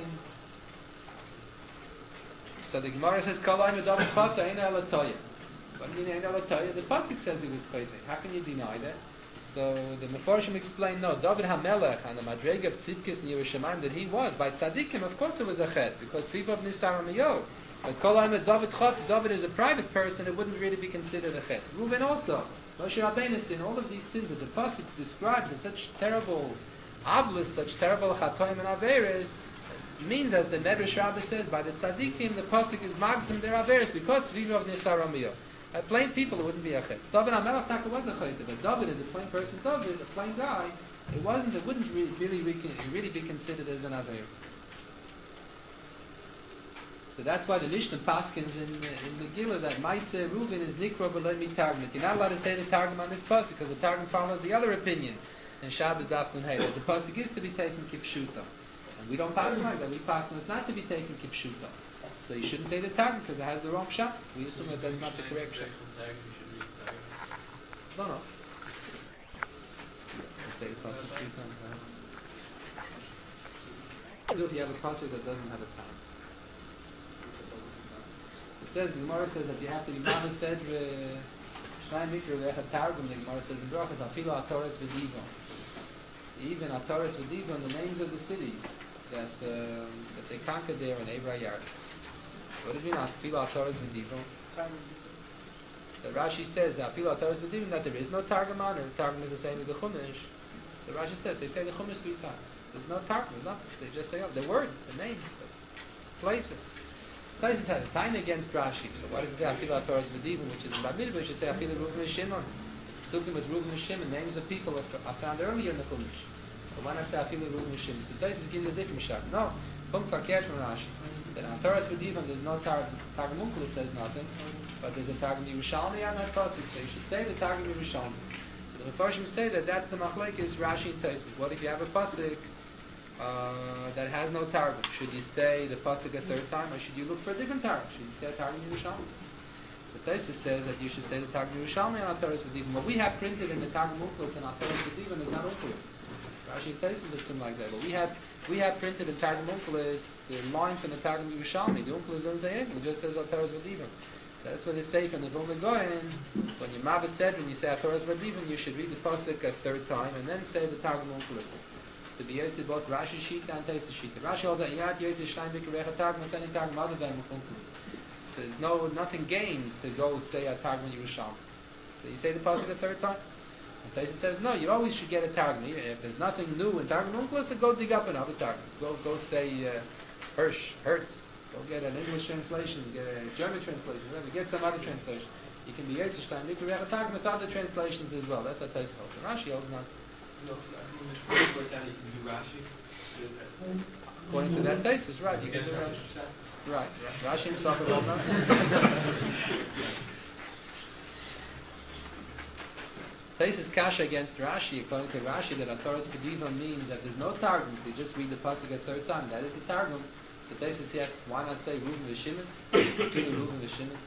So the Gemara says, Kalai Medavid Chata Ein Elatoya. But I mean, Ein Elatoya, the Pasuk says he was Chayte. How can you deny that? So the Mefarshim explain, no, David HaMelech and the Madrega of Tzidkis and Yerushalayim that he was, by Tzadikim, of course it was a Chet, because Fivav Nisar Amiyot. But Kalai Medavid Chata, David is a private person, it wouldn't really be considered a Chet. Reuben also, Moshe Rabbeinu sin, all of these sins that the Pasuk describes as such terrible avlis, such terrible Chatoim and Averes, means, as the Medrash Rabbah says, by the Tzadikim, the Pasuk is Magzim their Averes, because Vivav Nisar Amiyot. Uh, plain people, it wouldn't be a Chet. David HaMelech Taka was a Chet, but David is a plain person, David, a plain guy, it wasn't, it wouldn't re- really, re- really be considered as an Aver. So that's why the Mishnah Paskins in, in Megillah that Maaseh Reuven is Nikra B'Loi Mitargum. You're not allowed to say the Targum on this Pasuk, because the Targum follows the other opinion in Shabbos Daf Nun Hey, that the Pasuk is to be taken Kipshuta. And we don't pass like that. We pass it's not to be taken kipshuta. So you shouldn't say the targum because it has the wrong shot. We assume that that's not the correct shot. No, no. Let's say the pasuk three times. Huh? So if you have a pasuk that doesn't have a time. It says, the Gemara says that you have to be Mama said Shnai Mikra Ve'echa Targum. The Gemara says in Brachas Afilu Ataras V'Divon. Even Ataras V'Divon, the names of the cities that uh, that they conquered there in Eivra Yardis. What does it mean? Afilu Ataras V'Divon. So Rashi says Afilu Ataras V'Divon that there is no Targum on it. The Targum is the same as the Chumash. So Rashi says they say the Chumash three times. There's no Targum. There's nothing. They just say oh, the words, the names, the places. Places had a time against Rashi. So why does it say Afilu Ataras V'Divon, which is in Bamidbar? It should say Afilu Reuven and Shimon. Sugim with Reuven and Shimon, names of people are found earlier in the Chumash. But why not say Afilu Reuven and Shimon? So Taisus gives a different shot. No, Pum Fakir from Rashi. That on Taras V'Divon there's no Targum. Targum Unkel says nothing, but there's a Targum Yerushalmi on that pasuk. So you should say the Targum Yerushalmi. So the Mefarshim say that that's the Machlekes Rashi and Taisus. What if you have a pasuk uh, that has no Targum? Should you say the pasuk a third time, or should you look for a different Targum? Should you say Targum Yerushalmi? So Taisus says that you should say the Targum Yerushalmi on Taras V'Divon. What we have printed in the Targum Unkel and Taras V'Divon is not Unkel. Rashi and Taisus is something like that. But we have we have printed in Targum Unkel the line from the Targum Yerushalmi. The Unkel doesn't say anything. It just says Taras V'Divon. So that's what they say from the Vilna Gaon. When you Mavah said, when you say Taras V'Divon, you should read the pasuk a third time and then say the Targum Unkel. To be able to both Rashi Shita and Taisus Shita. Rashi holds that Yad Yosef Shnai Mikra Ve'echa Targum and any Targum other than Unkel. So there's no nothing gained to go say a Targum Yerushalmi. So you say the pasuk a third time. And Taisa says no. You always should get a Targum. Even if there's nothing new in Targum Onkelos, so go dig up another Targum. Go go say uh, Hirsch, Hertz. Go get an English translation. Get a German translation. Whatever. Get some other translation. You can be Yitzchak Mikra Recha Targum with other translations as well. That's what Taisa holds. And Rashi holds not. No, I mean, it's work out, you can do Rashi. According to that Taisa, right? You You can get do Rashi. Rashi. Right. right. Rashi himself will not. Taisa's kasha against Rashi, according to Rashi, that Ataras Kediva means that there's no Targum, so you just read the pasuk a third time. That is the Targum. So Taisa asks, why not say Reuven v'Shimon? Reuven v'Shimon.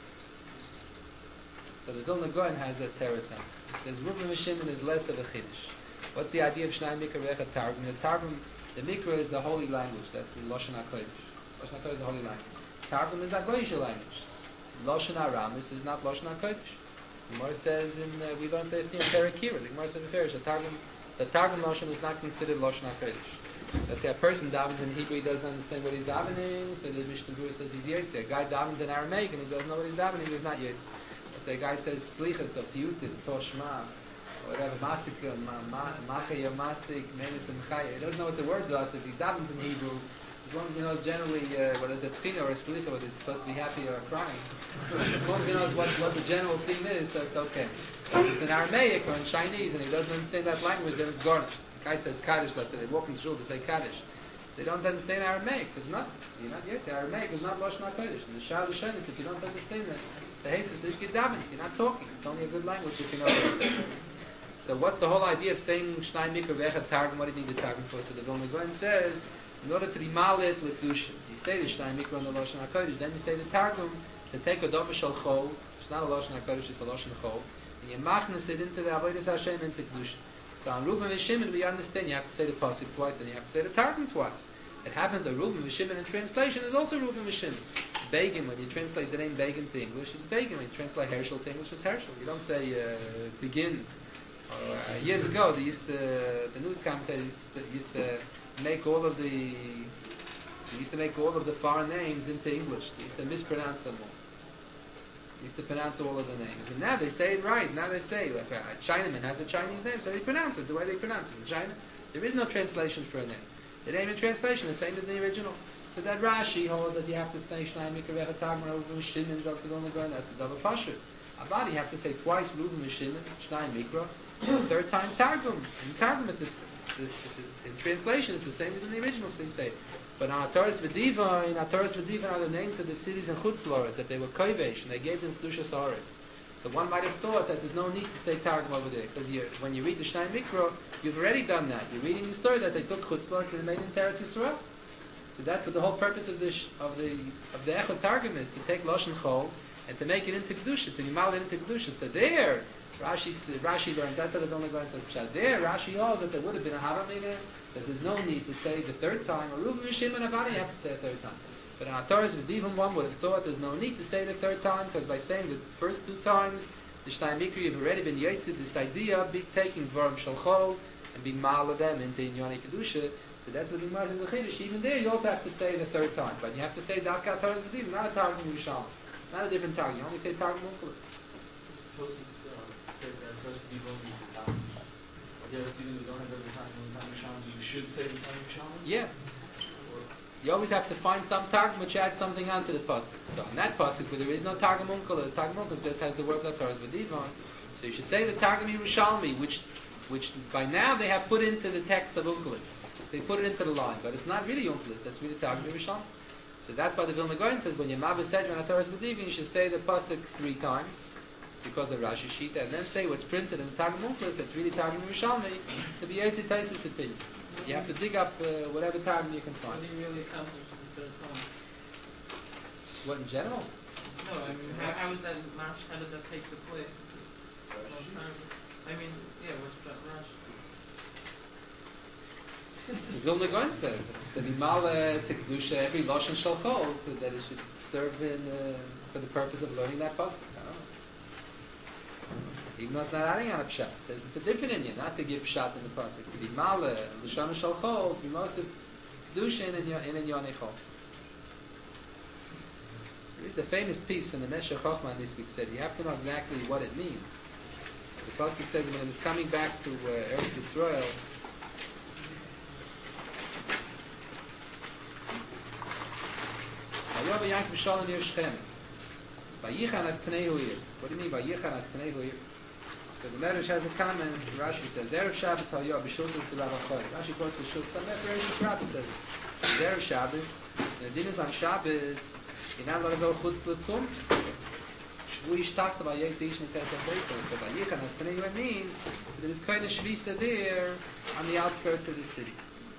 So the Vilna Gaon has a teretz. He says Reuven v'Shimon is less of a chiddush. What's the idea of Shnai Mikra Recha Targum? The Targum, the Mikra is the holy language. That's the Lashon HaKodesh. Lashon HaKodesh is the holy language. Targum is a Goyish language. Lashon HaRamis is not Lashon HaKodesh. The Gemara says in uh, we learned this near Perakira. The Gemara says in Farish, the Targum, the Targum Lashon is not considered Lashon HaKodesh. Let's say a person davens in Hebrew, he doesn't understand what he's davening, so the Mishnah Berurah says he's Yetzi. A guy davens in Aramaic and he doesn't know what he's davening, he's not Yetzi. Let's say a guy says Slichas of Piyutim, Toshma, whatever, Masika, Machaya, Masik, Menis and Chaya. He doesn't know what the words are, so if he davens in Hebrew, as long as he knows generally uh, what is a tchina or a slicha, whether he's supposed to be happy or crying, as long as he knows what, what the general theme is, so it's okay. If it's in Aramaic or in Chinese and he doesn't understand that language, then it's garnished. The guy says Kaddish, let's say, they walk in the shul to say Kaddish. They don't understand Aramaic, so it's nothing. You're not yet. Aramaic is not Lashon HaKodesh. And the Shah Lashonis, if you don't understand that, the Hey says, you're not talking. It's only a good language if you know it. So what's the whole idea of saying Shnai Mikra Recha Targum? What do you need the Targum for? So the Vilna Gaon says, in order to be malit with Dushin, you say the Shnai Mikra on the Lashon HaKodesh, then you say the Targum to take a Dofa Shal Chol, it's not a Lashon HaKodesh, it's a Lashon Chol, and you machnas it into the Avodas Hashem, into Kedushin. So on Reuven v'Shimon, we understand you have to say the pasuk twice, then you have to say the Targum twice. It happens that Reuven v'Shimon in translation is also Reuven v'Shimon. Begin, when you translate the name Begin to English, it's Begin. When you translate Herschel to English, it's Herschel. You don't say uh, begin. Or, uh, years ago, they used to, the news commentators used to, used to make all of the they used to make all of the foreign names into English. They used to mispronounce them all. They used to pronounce all of the names. And now they say it right. Now they say, like a Chinaman has a Chinese name, so they pronounce it the way they pronounce it. In China, there is no translation for a name. The name in translation is the same as the original. So that Rashi holds that you have to say Shnai Mikra Recha Targum, Reuven v'Shimon, Doctor Vilna Gaon, that's a double pashut. Abadi, you have to say twice Reuven v'Shimon, Shnai Mikra, the third time Targum. In Targum, it's, a, it's, a, it's a, in translation, it's the same as in the original, so you say. But on Ataras V'Diva, in Ataras V'Diva are the names of the cities in Chutz La'aretz, that they were Kovesh, and they gave them Kedushas Haaretz. So one might have thought that there's no need to say Targum over there, because when you read the Shnai Mikra, you've already done that. You're reading the story that they took Chutz La'aretz and they made it into Eretz Yisrael. So that's what the whole purpose of the of the of the Echad Targum is, to take Lashon Chol and to make it into Kedusha, to nimal it into Kedusha. So there, Rashi Rashi learned, that's what the Vilna Gaon says. Pshat. There, Rashi holds that there would have been a Havamina, that there's no need to say the third time, or Reuven v'Shimon Avadi, you have to say a third time. But in Ataras V'Divam, one would have thought there's no need to say the third time, because by saying the first two times, the Shnai Mikra, you've already been Yetzid, this idea of taking Dvarim Shal Chol and being mal of them into Inyani Kedusha. So that's what the Gemara says in the Chiddush. Even there, you also have to say the third time, but you have to say Daka Ataras V'Divam, not a Targum Yerushalmi, not a different Targum. You only say Targum Onkelos. Suppose it's uh, said that Ataras V'Divam is the time. I guess even if you don't have every time one time Yerushalmi, you should say the time Yerushalmi? Yeah. You always have to find some Targum which adds something onto the pasuk. So in that pasuk where there is no Targum Onkelos, Targum Onkelos just has the words Ataras V'Divam. So you should say the Targum Yerushalmi, which which by now they have put into the text of Onkelos. They put it into the line, but it's not really Onkelos, that's really Targum Yerushalmi. So that's why the Vilna Gaon says when you're Mavah Sedra and Ataras V'Divam, you should say the pasuk three times, because of Rashi Shita, and then say what's printed in the Targum Onkelos, that's really Targum Yerushalmi, to be Yetzid Taisus opinion. You have to dig up uh, whatever Targum you can find. What do you really accomplish in the third time? What, in general? No, I mean, how, how is that Rashi, how does that take the place of this? I mean, yeah, what's that Rashi? The Vilna Gaon says that the Mala to Kedusha every Lashon Shal Chol, that it should serve in, uh, for the purpose of learning that pasuk. Even though it's not adding on a pshat, it says it's a different Indian, not to give pshat in the pasuk. To be Mala, Lashon Shal Chol, to be most of Kedusha in in Yonei Chol. There is a famous piece from the Meshech Chochmah this week said you have to know exactly what it means. The Pasuk says when he was coming back to uh, Eretz Yisrael, Vayov Yaakov Shalom Yer Shechem. Vayichan as Pnei Huir. What do you mean Vayichan as Pnei Huir? So the Medrash has a comment. Rashi says, "Erev Shabbos Hayov B'Shulchan T'Rav Achoy." Rashi quotes the Shulchan. Some Medrash Rabbi says it. Erev Shabbos. The din is on Shabbos. You're not allowed to go chutz l'tchum. Shvu yishtachta v'yetz ish mites habeisa. So Vayichan as Pnei Huir means that there was kind of shvisa there on the outskirts of the city.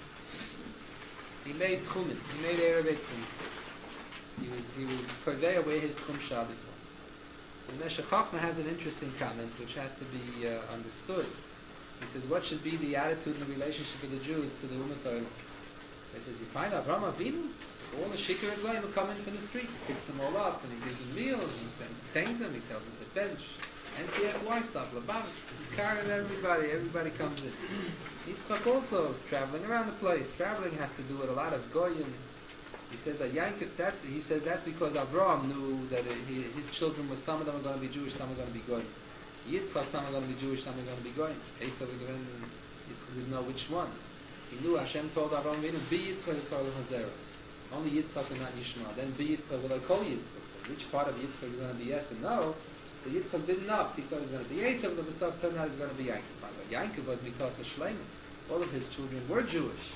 He made tchumen. He made Erev tchumen. He was he was konvey where his tchum Shabbos was. So the Meshech Chochmah has an interesting comment which has to be uh, understood. He says, what should be the attitude and the relationship of the Jews to the Ummah Soil? So he says, you find Avraham Avinu, all the shikar Goyim will come in from the street, he picks them all up and he gives them meals and he entertains them, he tells them to bench, N C S Y stuff, Laban, he's carrying everybody, everybody comes in. Yitzchak also is traveling around the place. Traveling has to do with a lot of Goyim. He says that Yankov, that's, he says that's because Avraham knew that uh, he, his children were, some of them are going to be Jewish, some are going to be Goyim. Yitzchak, some are going to be Jewish, some are going to be Goyim. Esau didn't know which one. He knew Hashem told Avraham, be Yitzchak, Yitzchak Hazera. Only Yitzchak and not Yishmael. Then be Yitzchak, will I call Yitzchak? So which part of Yitzchak is going to be yes and no? So Yitzchak didn't know, so he thought it was going to be Esau, but the Besaf turned out it was going to be Yankov. But Yankov was because of Shlomo. All of his children were Jewish.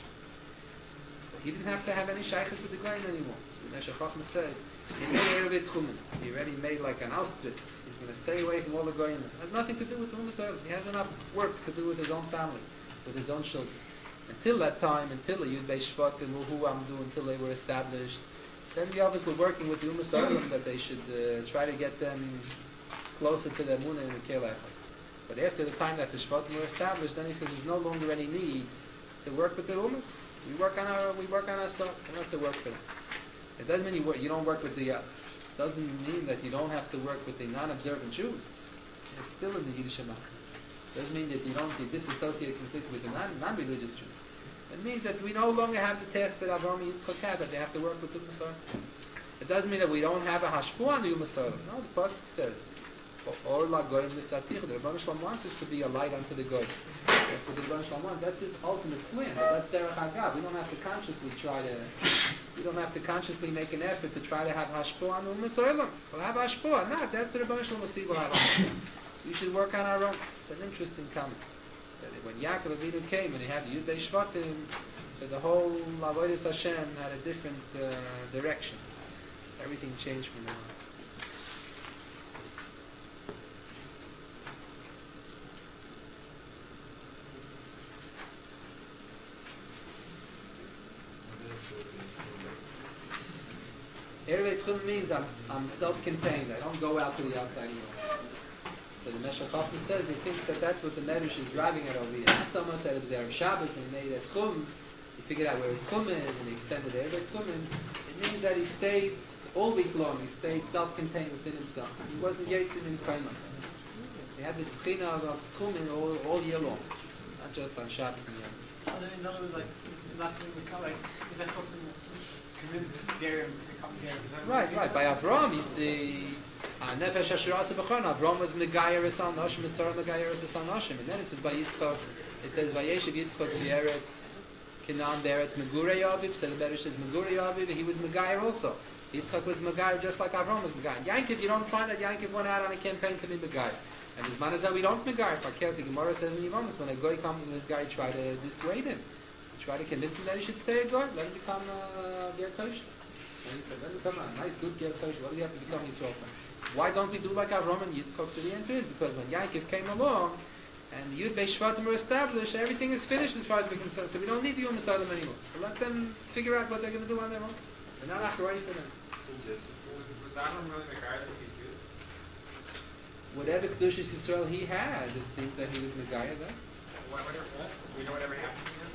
He didn't have to have any shaykhs with the Goyim anymore. So the Meshech Chochmah says, he made Erev Tchumen. He already made like an Auschwitz. He's going to stay away from all the Goyim. It has nothing to do with the Ummah Yisrael. He has enough work to do with his own family, with his own children. Until that time, until the Yud Bei Shvat and Hu Amdu, until they were established, then the others were working with the Ummah Yisrael that they should uh, try to get them closer to the Emunah and the Kelech. But after the time that the Shvatim were established, then he says there's no longer any need to work with the Ummahs. We work on our we work on ourselves. We don't have to work for them. It doesn't mean you work, you don't work with the. Uh, doesn't mean that you don't have to work with the non-observant Jews. They're still in the Yiddish Amach. Doesn't mean that you don't you disassociate completely with the non, non-religious Jews. It means that we no longer have the task that Avraham and Yitzchak had, that they have to work with the Ummah. It doesn't mean that we don't have a hashpua on the Ummah. No, the pasuk says, "Or la goyim l'satich." The Rebbeinu Shalom wants us to be a light unto the goyim. That's what the Rebbeinu Shalom wants. That's his ultimate plan. That's derech hagav. We don't have to consciously try to. We don't have to consciously make an effort to try to have hashpua on the Ummah Soilam. We'll have hashpua. Not that's the Rebbeinu Shalom will see. We'll have hashpua. We should work on our own. It's an interesting comment. That when Yaakov Avinu came and he had the Yud Bei Shvatim, so the whole Avodas Hashem had a different uh, direction. Everything changed from there. Erev Tchum means I'm, I'm self-contained. I don't go out to the outside anymore. So the Meshech Chochmah says he thinks that that's what the Medrash is driving at over here. Not so much that it was Erev Shabbos and he made a Tchum. He figured out where his Tchum is and he extended Erev Tchum. It means that he stayed all week long. He stayed self-contained within himself. He wasn't Yetzim in Kaimah. He had this Pchina of Tchum all, all year long, not just on Shabbos and Yom. I don't know, like, not to become, like, is that supposed to convince Gary to become Gary? Right, right. By Avraham, you see, Nefesh Asher Asa B'chon, Avraham was Megayer Es Anoshim, Mitzorah Megayer Es Anoshim. And then it says by Yitzchak, it says, Vayeshev Yitzchak V'Eretz, Kenan Beretz Megurei Aviv, so the Medrash says Megurei Aviv, he was Megayer also. Yitzchak was Megayer just like Avraham was Megayer. Yankov, you don't find that Yankov went out on a campaign to be Megayer. And his man is that we don't Megayer. The Gemara says in Yivamis, when a guy comes and this guy try to dissuade him, try to convince him that he should stay a guy, let him become a Ger Tosh. And he said, let him become a nice, good Ger Tosh. What do you have to become Yisrael? Why don't we do like Avraham and Yitzchak? So the answer is because when Yaakov came along and the Yud Bei Shvatim were established, everything is finished as far as we're concerned. So we don't need the Ummah Yisrael anymore. So let them figure out what they're going to do on their own. They're not achrayim for them. Was Avraham really Megayah to be Jew? Whatever Kedushas Yisrael he had, it seemed that he was Megayah then. What, what, what? We know whatever happened to him?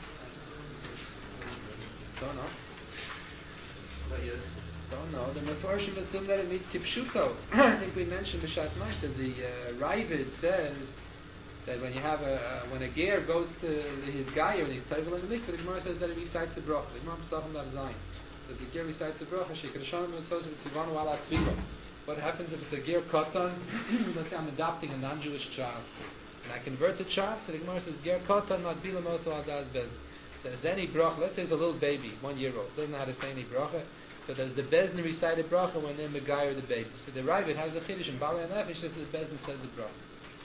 Don't know. But yes. Don't know. The Mefarshim assume that it means Kipshuto. I think we mentioned B'Shas Maish that the uh, Ravid says that when you have a uh, when a ger goes to his gayer and he's tayvel in the mikveh, the Gemara says that it recites a bracha. The Gemara Pesachim Dav Zayin. that the ger recites a bracha, shekadashanim mitzvos v'tzivanu ala tefillah. What happens if it's a ger katan? Let's say I'm adopting a non-Jewish child, and I convert the child. So the Gemara says ger katan matbilam also al das bezdin. Says any bracha. Let's say it's a little baby, one year old, doesn't know how to say any bracha. So does the bezdin recite a bracha when they're megayer the baby? So the Ravid has the chiddush and Bali Nefesh says the bezdin says the bracha.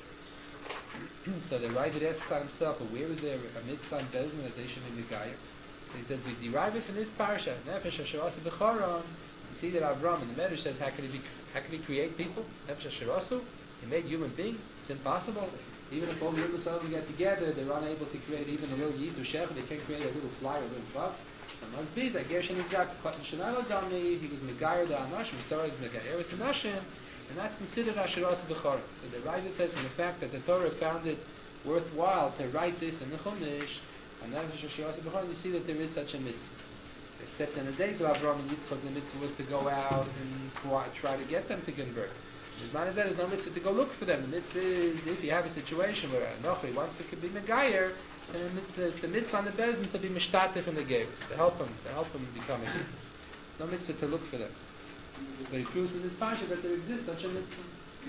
So the Ravid asks himself, well, where is there a mitzvah in bezdin that they should be megayer? So he says we derive it from this parsha. Nefesh asher asa b'charon. You see that Avram in the Medrash says, how can he be, how can he create people? Nefesh asher asu. He made human beings. It's impossible. Even if all the Yerushalayim get together, they're unable to create even a little yid or shech. They can't create a little fly or a little bug. It must be that Gershon is got cotton shenalo dami. He was megayer the anashim. Sarah is megayer the nashim, and that's considered asher asa b'charon. So the Ravid says from the fact that the Torah found it worthwhile to write this in the Chumash, and Nefesh asher asa b'charon, you see that there is such a mitzvah. Except in the days of Avraham and Yitzchak, the mitzvah was to go out and try to get them to convert. As man as that, there's no mitzvah to go look for them. The mitzvah is if you have a situation where a Nochri wants to be Megayer, then it's a, it's a mitzvah on the Bezdin to be Mishtatif in the Gevis, to help them, to help them become a Yid. No mitzvah to look for them. But it proves in this parsha that there exists such a mitzvah.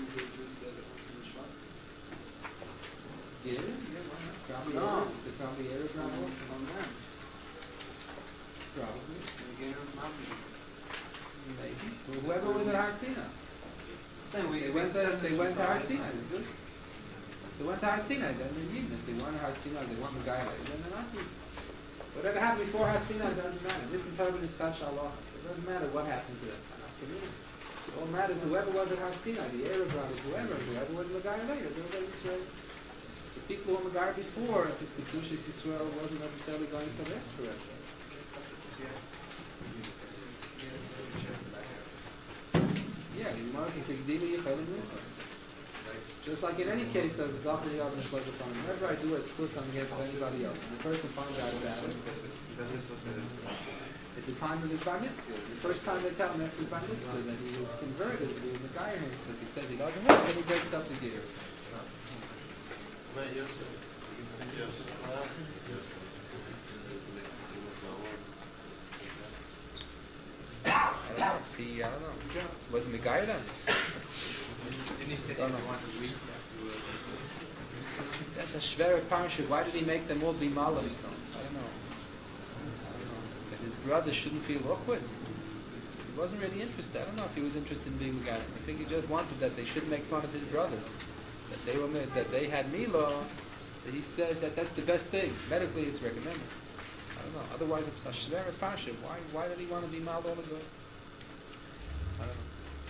Yeah, yeah, why not? Probably No. Erev, the probably Erev Ramos. Probably. Maybe. Well, whoever was at Har Sinai. They went to they went to Har Sinai. It's good. They went to Har Sinai. Then they're Yidden. If they weren't Har Sinai, they weren't Megayah. Then they're not Yidden. Whatever happened before Har Sinai doesn't matter. Different Torah is Tach Allah. It doesn't matter what happened to them. It all matters whoever was at Har Sinai, the Arab brothers, whoever, whoever was Megayah later. They were Israel. The people who were Megayah before, if it's Kedushas Yisrael, wasn't necessarily going to last forever. Yeah, the Gemara says Igdili Yechelim Luchos. Just like in any case of Zachari Yad and Shlosh Upon, whenever I do a split on behalf of anybody else, and the person finds out about it, at the time of his Bar Mitzvah, the first time they tell him after the Bar Mitzvah that he was converted, he was a guy him, so if he says he doesn't want, then he breaks up the gear. I don't know. See, I don't know. Was it Megayer then? Didn't he say Don't he know. wanted to read that? That's a shver parsha. Why did he make them all be malos? I don't know. I don't know. That his brother shouldn't feel awkward. He wasn't really interested. I don't know if he was interested in being Megayer. I think he just wanted that they shouldn't make fun of his brothers. That they were that they had Milo. So he said that that's the best thing. Medically, it's recommended. I don't know. Otherwise, it's a shver parsha. Why? Why did he want to be mal all the good? I don't know.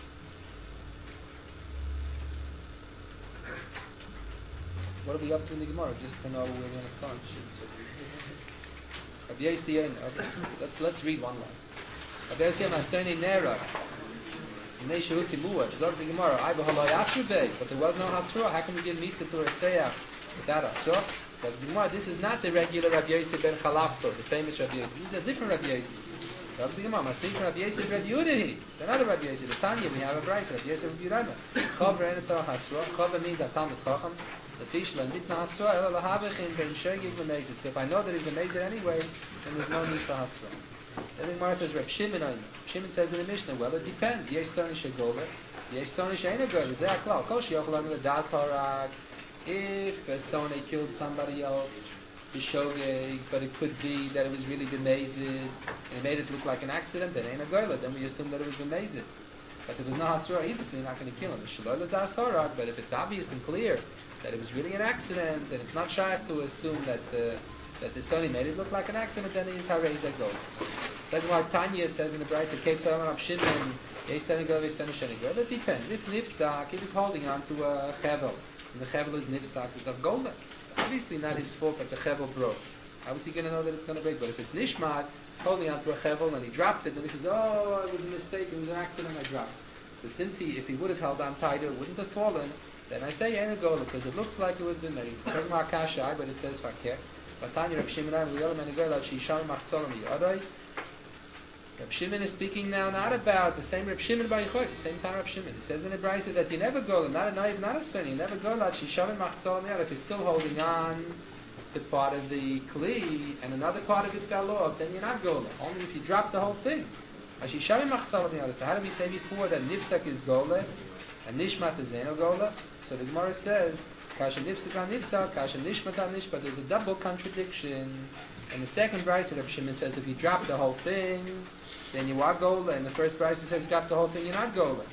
What are we up to in the Gemara? Just to know where we're going to start. Rabbi Yossi, okay. Let's let's read one line. Rabbi Yossi, Maseni Nera. Nei Sharuti Muad. Zog the Gemara. I behalai Asrubei, but there was no Hasra. How can you give Misa to Retzeach without Hasra? Says the Gemara. This is not the regular Rabbi Yossi ben Chalafto, the famous Rabbi Yossi. This is a different Rabbi Yossi. Zog the Gemara. Masni Rabbi Yossi Rabbi Yudahi. It's another Rabbi Yossi. The Tanya we have a Bryce. Rabbi Yossi Rabbi Yudama. Chavra Enetzah Hasra. Chavra means that Talmud Chacham. The fish land did not Hasra. Ela lahavich in ben Shegig l'mezid. So if I know that he's a mezid anyway, then there's no need for Hasra. Then the Gemara says, Reb Shimon, Shimon says in the Mishnah, well, it depends. Yesh soni shegola, yesh soni she'ena gola. Zeh klal. Kol she'yochel amil das harak. If a soni killed somebody else, b'shogeg, but it could be that it was really b'mezid, and it made it look like an accident, then ain't a gola. Then we assume that it was b'mezid. But there was no hasra either, so you're not going to kill him. Shelo das harak. But if it's obvious and clear that it was really an accident, then it's not shaykh to assume that the that the Sony made it look like an accident, then it is Harei Zegol. Second one, Tanya says in the Bryce of Ketzah Rav Shimon, Yesh Seni Gol, Yesh Seni Sheni Gol. That depends. If Nifsak, if he's holding on to a Chevel, and the Chevel is Nifsak, it's of gold, it's obviously not his fault that the Chevel broke. How is he going to know that it's going to break? But if it's Nishmat, holding on to a Chevel, and he dropped it, then he says, oh, it was a mistake, it was an accident, I dropped it. So since he, if he would have held on tighter, it wouldn't have fallen, then I say Ena Gol, because it looks like it was been made. But it says Fakir. Reb Shimon is speaking now not about the same Reb Shimon by Yichoi, the same time Reb Shimon. He says in the Brisa that you never go, not a naive, not a son, you never go like Shishavim Machzol Miyad if he's still holding on to part of the kli and another part of it fell off, then you're not gola. Only if you drop the whole thing. So how do we say before that nifsak is gola and nishmat is eno gola? So the Gemara says, kasha nifsak on nifsak, kasha nishmat on nishmat. There's a double contradiction. And the second brisa, Reb Shimon says, if you drop the whole thing, then you are gola. And the first brisa says, drop the whole thing, you're not gola.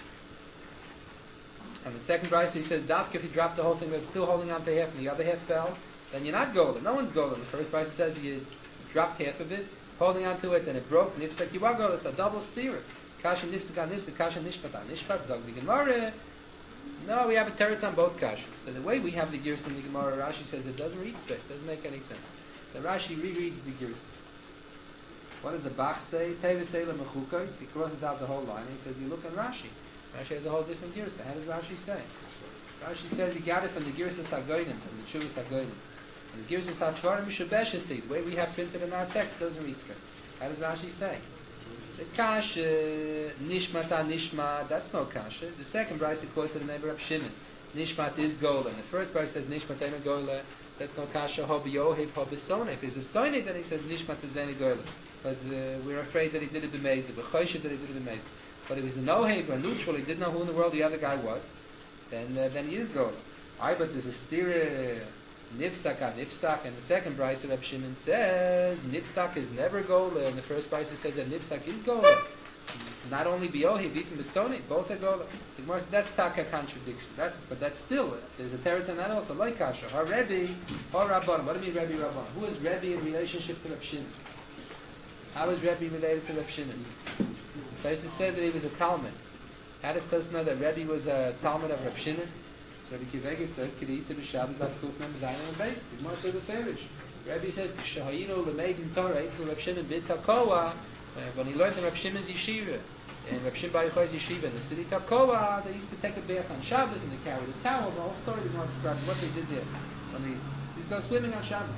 And the second brisa, he says, dafka, if you drop the whole thing, but still holding on to half, and the other half fell, then you're not gola. No one's gola. The first brisa says you dropped half of it, holding on to it, then it broke, nifsak, you are gola. It's a double steer. Kasha nifsak on nifsak, kasha nishpat on nishpat, zog the Gemara. No, we have a teretz on both kashas. So the way we have the gears in the Gemara, Rashi says it doesn't read straight, doesn't make any sense. The Rashi rereads the gears. What does the Bach say? Tevis Eila Mechukos. He crosses out the whole line and he says, you look in Rashi. Rashi has a whole different gears. How does Rashi say? Rashi says he got it from the gears of Hagoyim, from the Chuvas Hagoyim. And the gears of Hasvarim Mishabeshasi, the way we have printed in our text, doesn't read straight. How does Rashi say? The kasha, nishmata nishma, that's no kasha. The second brisa quotes the neighbor of Shimon. Nishmat is gola. And the first brisa says nishmat ena gola. That's no kasha. Hobi yohiv, hobi soneh. If he's a soneh, then he says nishmat is ena gola. Because uh, we're afraid that he did it b'mezid. We're chosheh that he did it b'mezid. But if he's a no-haver, a neutral, he didn't know who in the world the other guy was, then uh, then he is gola. Aye, but there's a stira nifsak on nifsak, and the second brisa Reb Shimon says nifsak is never gola, and the first brisa says that nifsak is gola. Not only biohiv, even besoni, both are gola. So Gemara says that's taka contradiction. That's but that's still there's a teretz on that also like kasha. Har Rebbe, har Rabban. What do you mean Rebbe Rabban? Who is Rebbe in relationship to Reb Shimon? How is Rebbe related to Reb Shimon? Taisa said that he was a Talmud. How does Taisa know that Rebbe was a Talmud of Reb Shimon? So Rabbi Kivega says, Kedisa b'Shabbat daf kuf mem zayin and beis. The Gemara says the Farish. Rebbe says, K'shahayinu l'meid in Torah, Eitzel Reb Shimon b'it Takoa, when he learned in Reb Shimon's yeshiva, in Reb Shimon Bar Yochai's yeshiva in the city Takoa, they used to take a bath on Shabbos and they carried the towels. The whole story the Gemara describes what they did there. When they used to go swimming on Shabbos.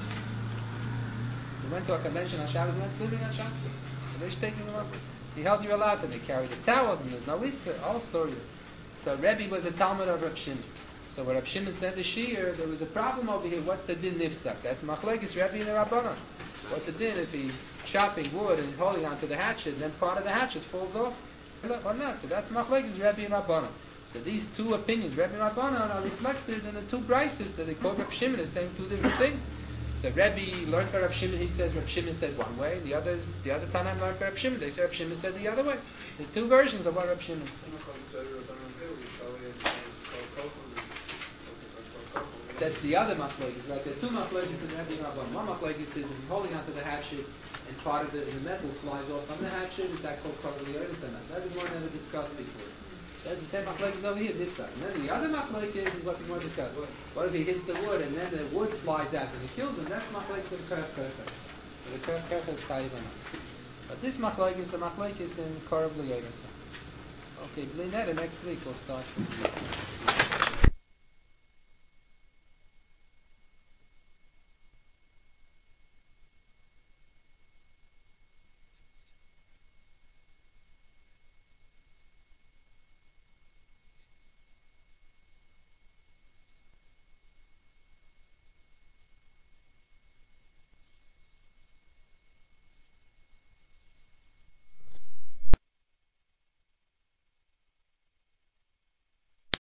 They went to a convention on Shabbos and went swimming on Shabbos. And they were taking them up. He held you allowed and they carried the towels and there's no Issa, all story. So Rebbe was a Talmud of Reb Shimon. So when Reb Shimon said the Shir, there was a problem over here. What's the din nifsak? That's machlekes Rebbe and the Rabbanan. What's the din if he's chopping wood and he's holding onto the hatchet and then part of the hatchet falls off? Or not. So that's machlekes Rebbe and Rabbanan. So these two opinions, Rebbe and Rabbanan, are reflected in the two brises that they quote Reb Shimon as saying two different things. So Rebbe learned by Reb Shimon, he says Reb Shimon said one way, the others, the other Tanaim learned by Reb Shimon, they say Reb Shimon said the other way. The two versions of what Reb Shimon said. That's the other machlokes, right? There are two machlokes in Rebbe and Rabban. One machlokes is he's holding onto the hatchet and part of the, the metal flies off from the hatchet. Is that called Korliyonis and that? That is one never discussed before. That's the same machlokes over here, nifsak. And then the other machlokes is what we want to discuss. What if he hits the wood and then the wood flies out and it kills him? That's machlokes of Kerf Kerfer. So the Kerf Kerfer is chayiv on us. But this machlokes is a machlokes in Korliyonis. Okay, Blinetta, next week we'll start.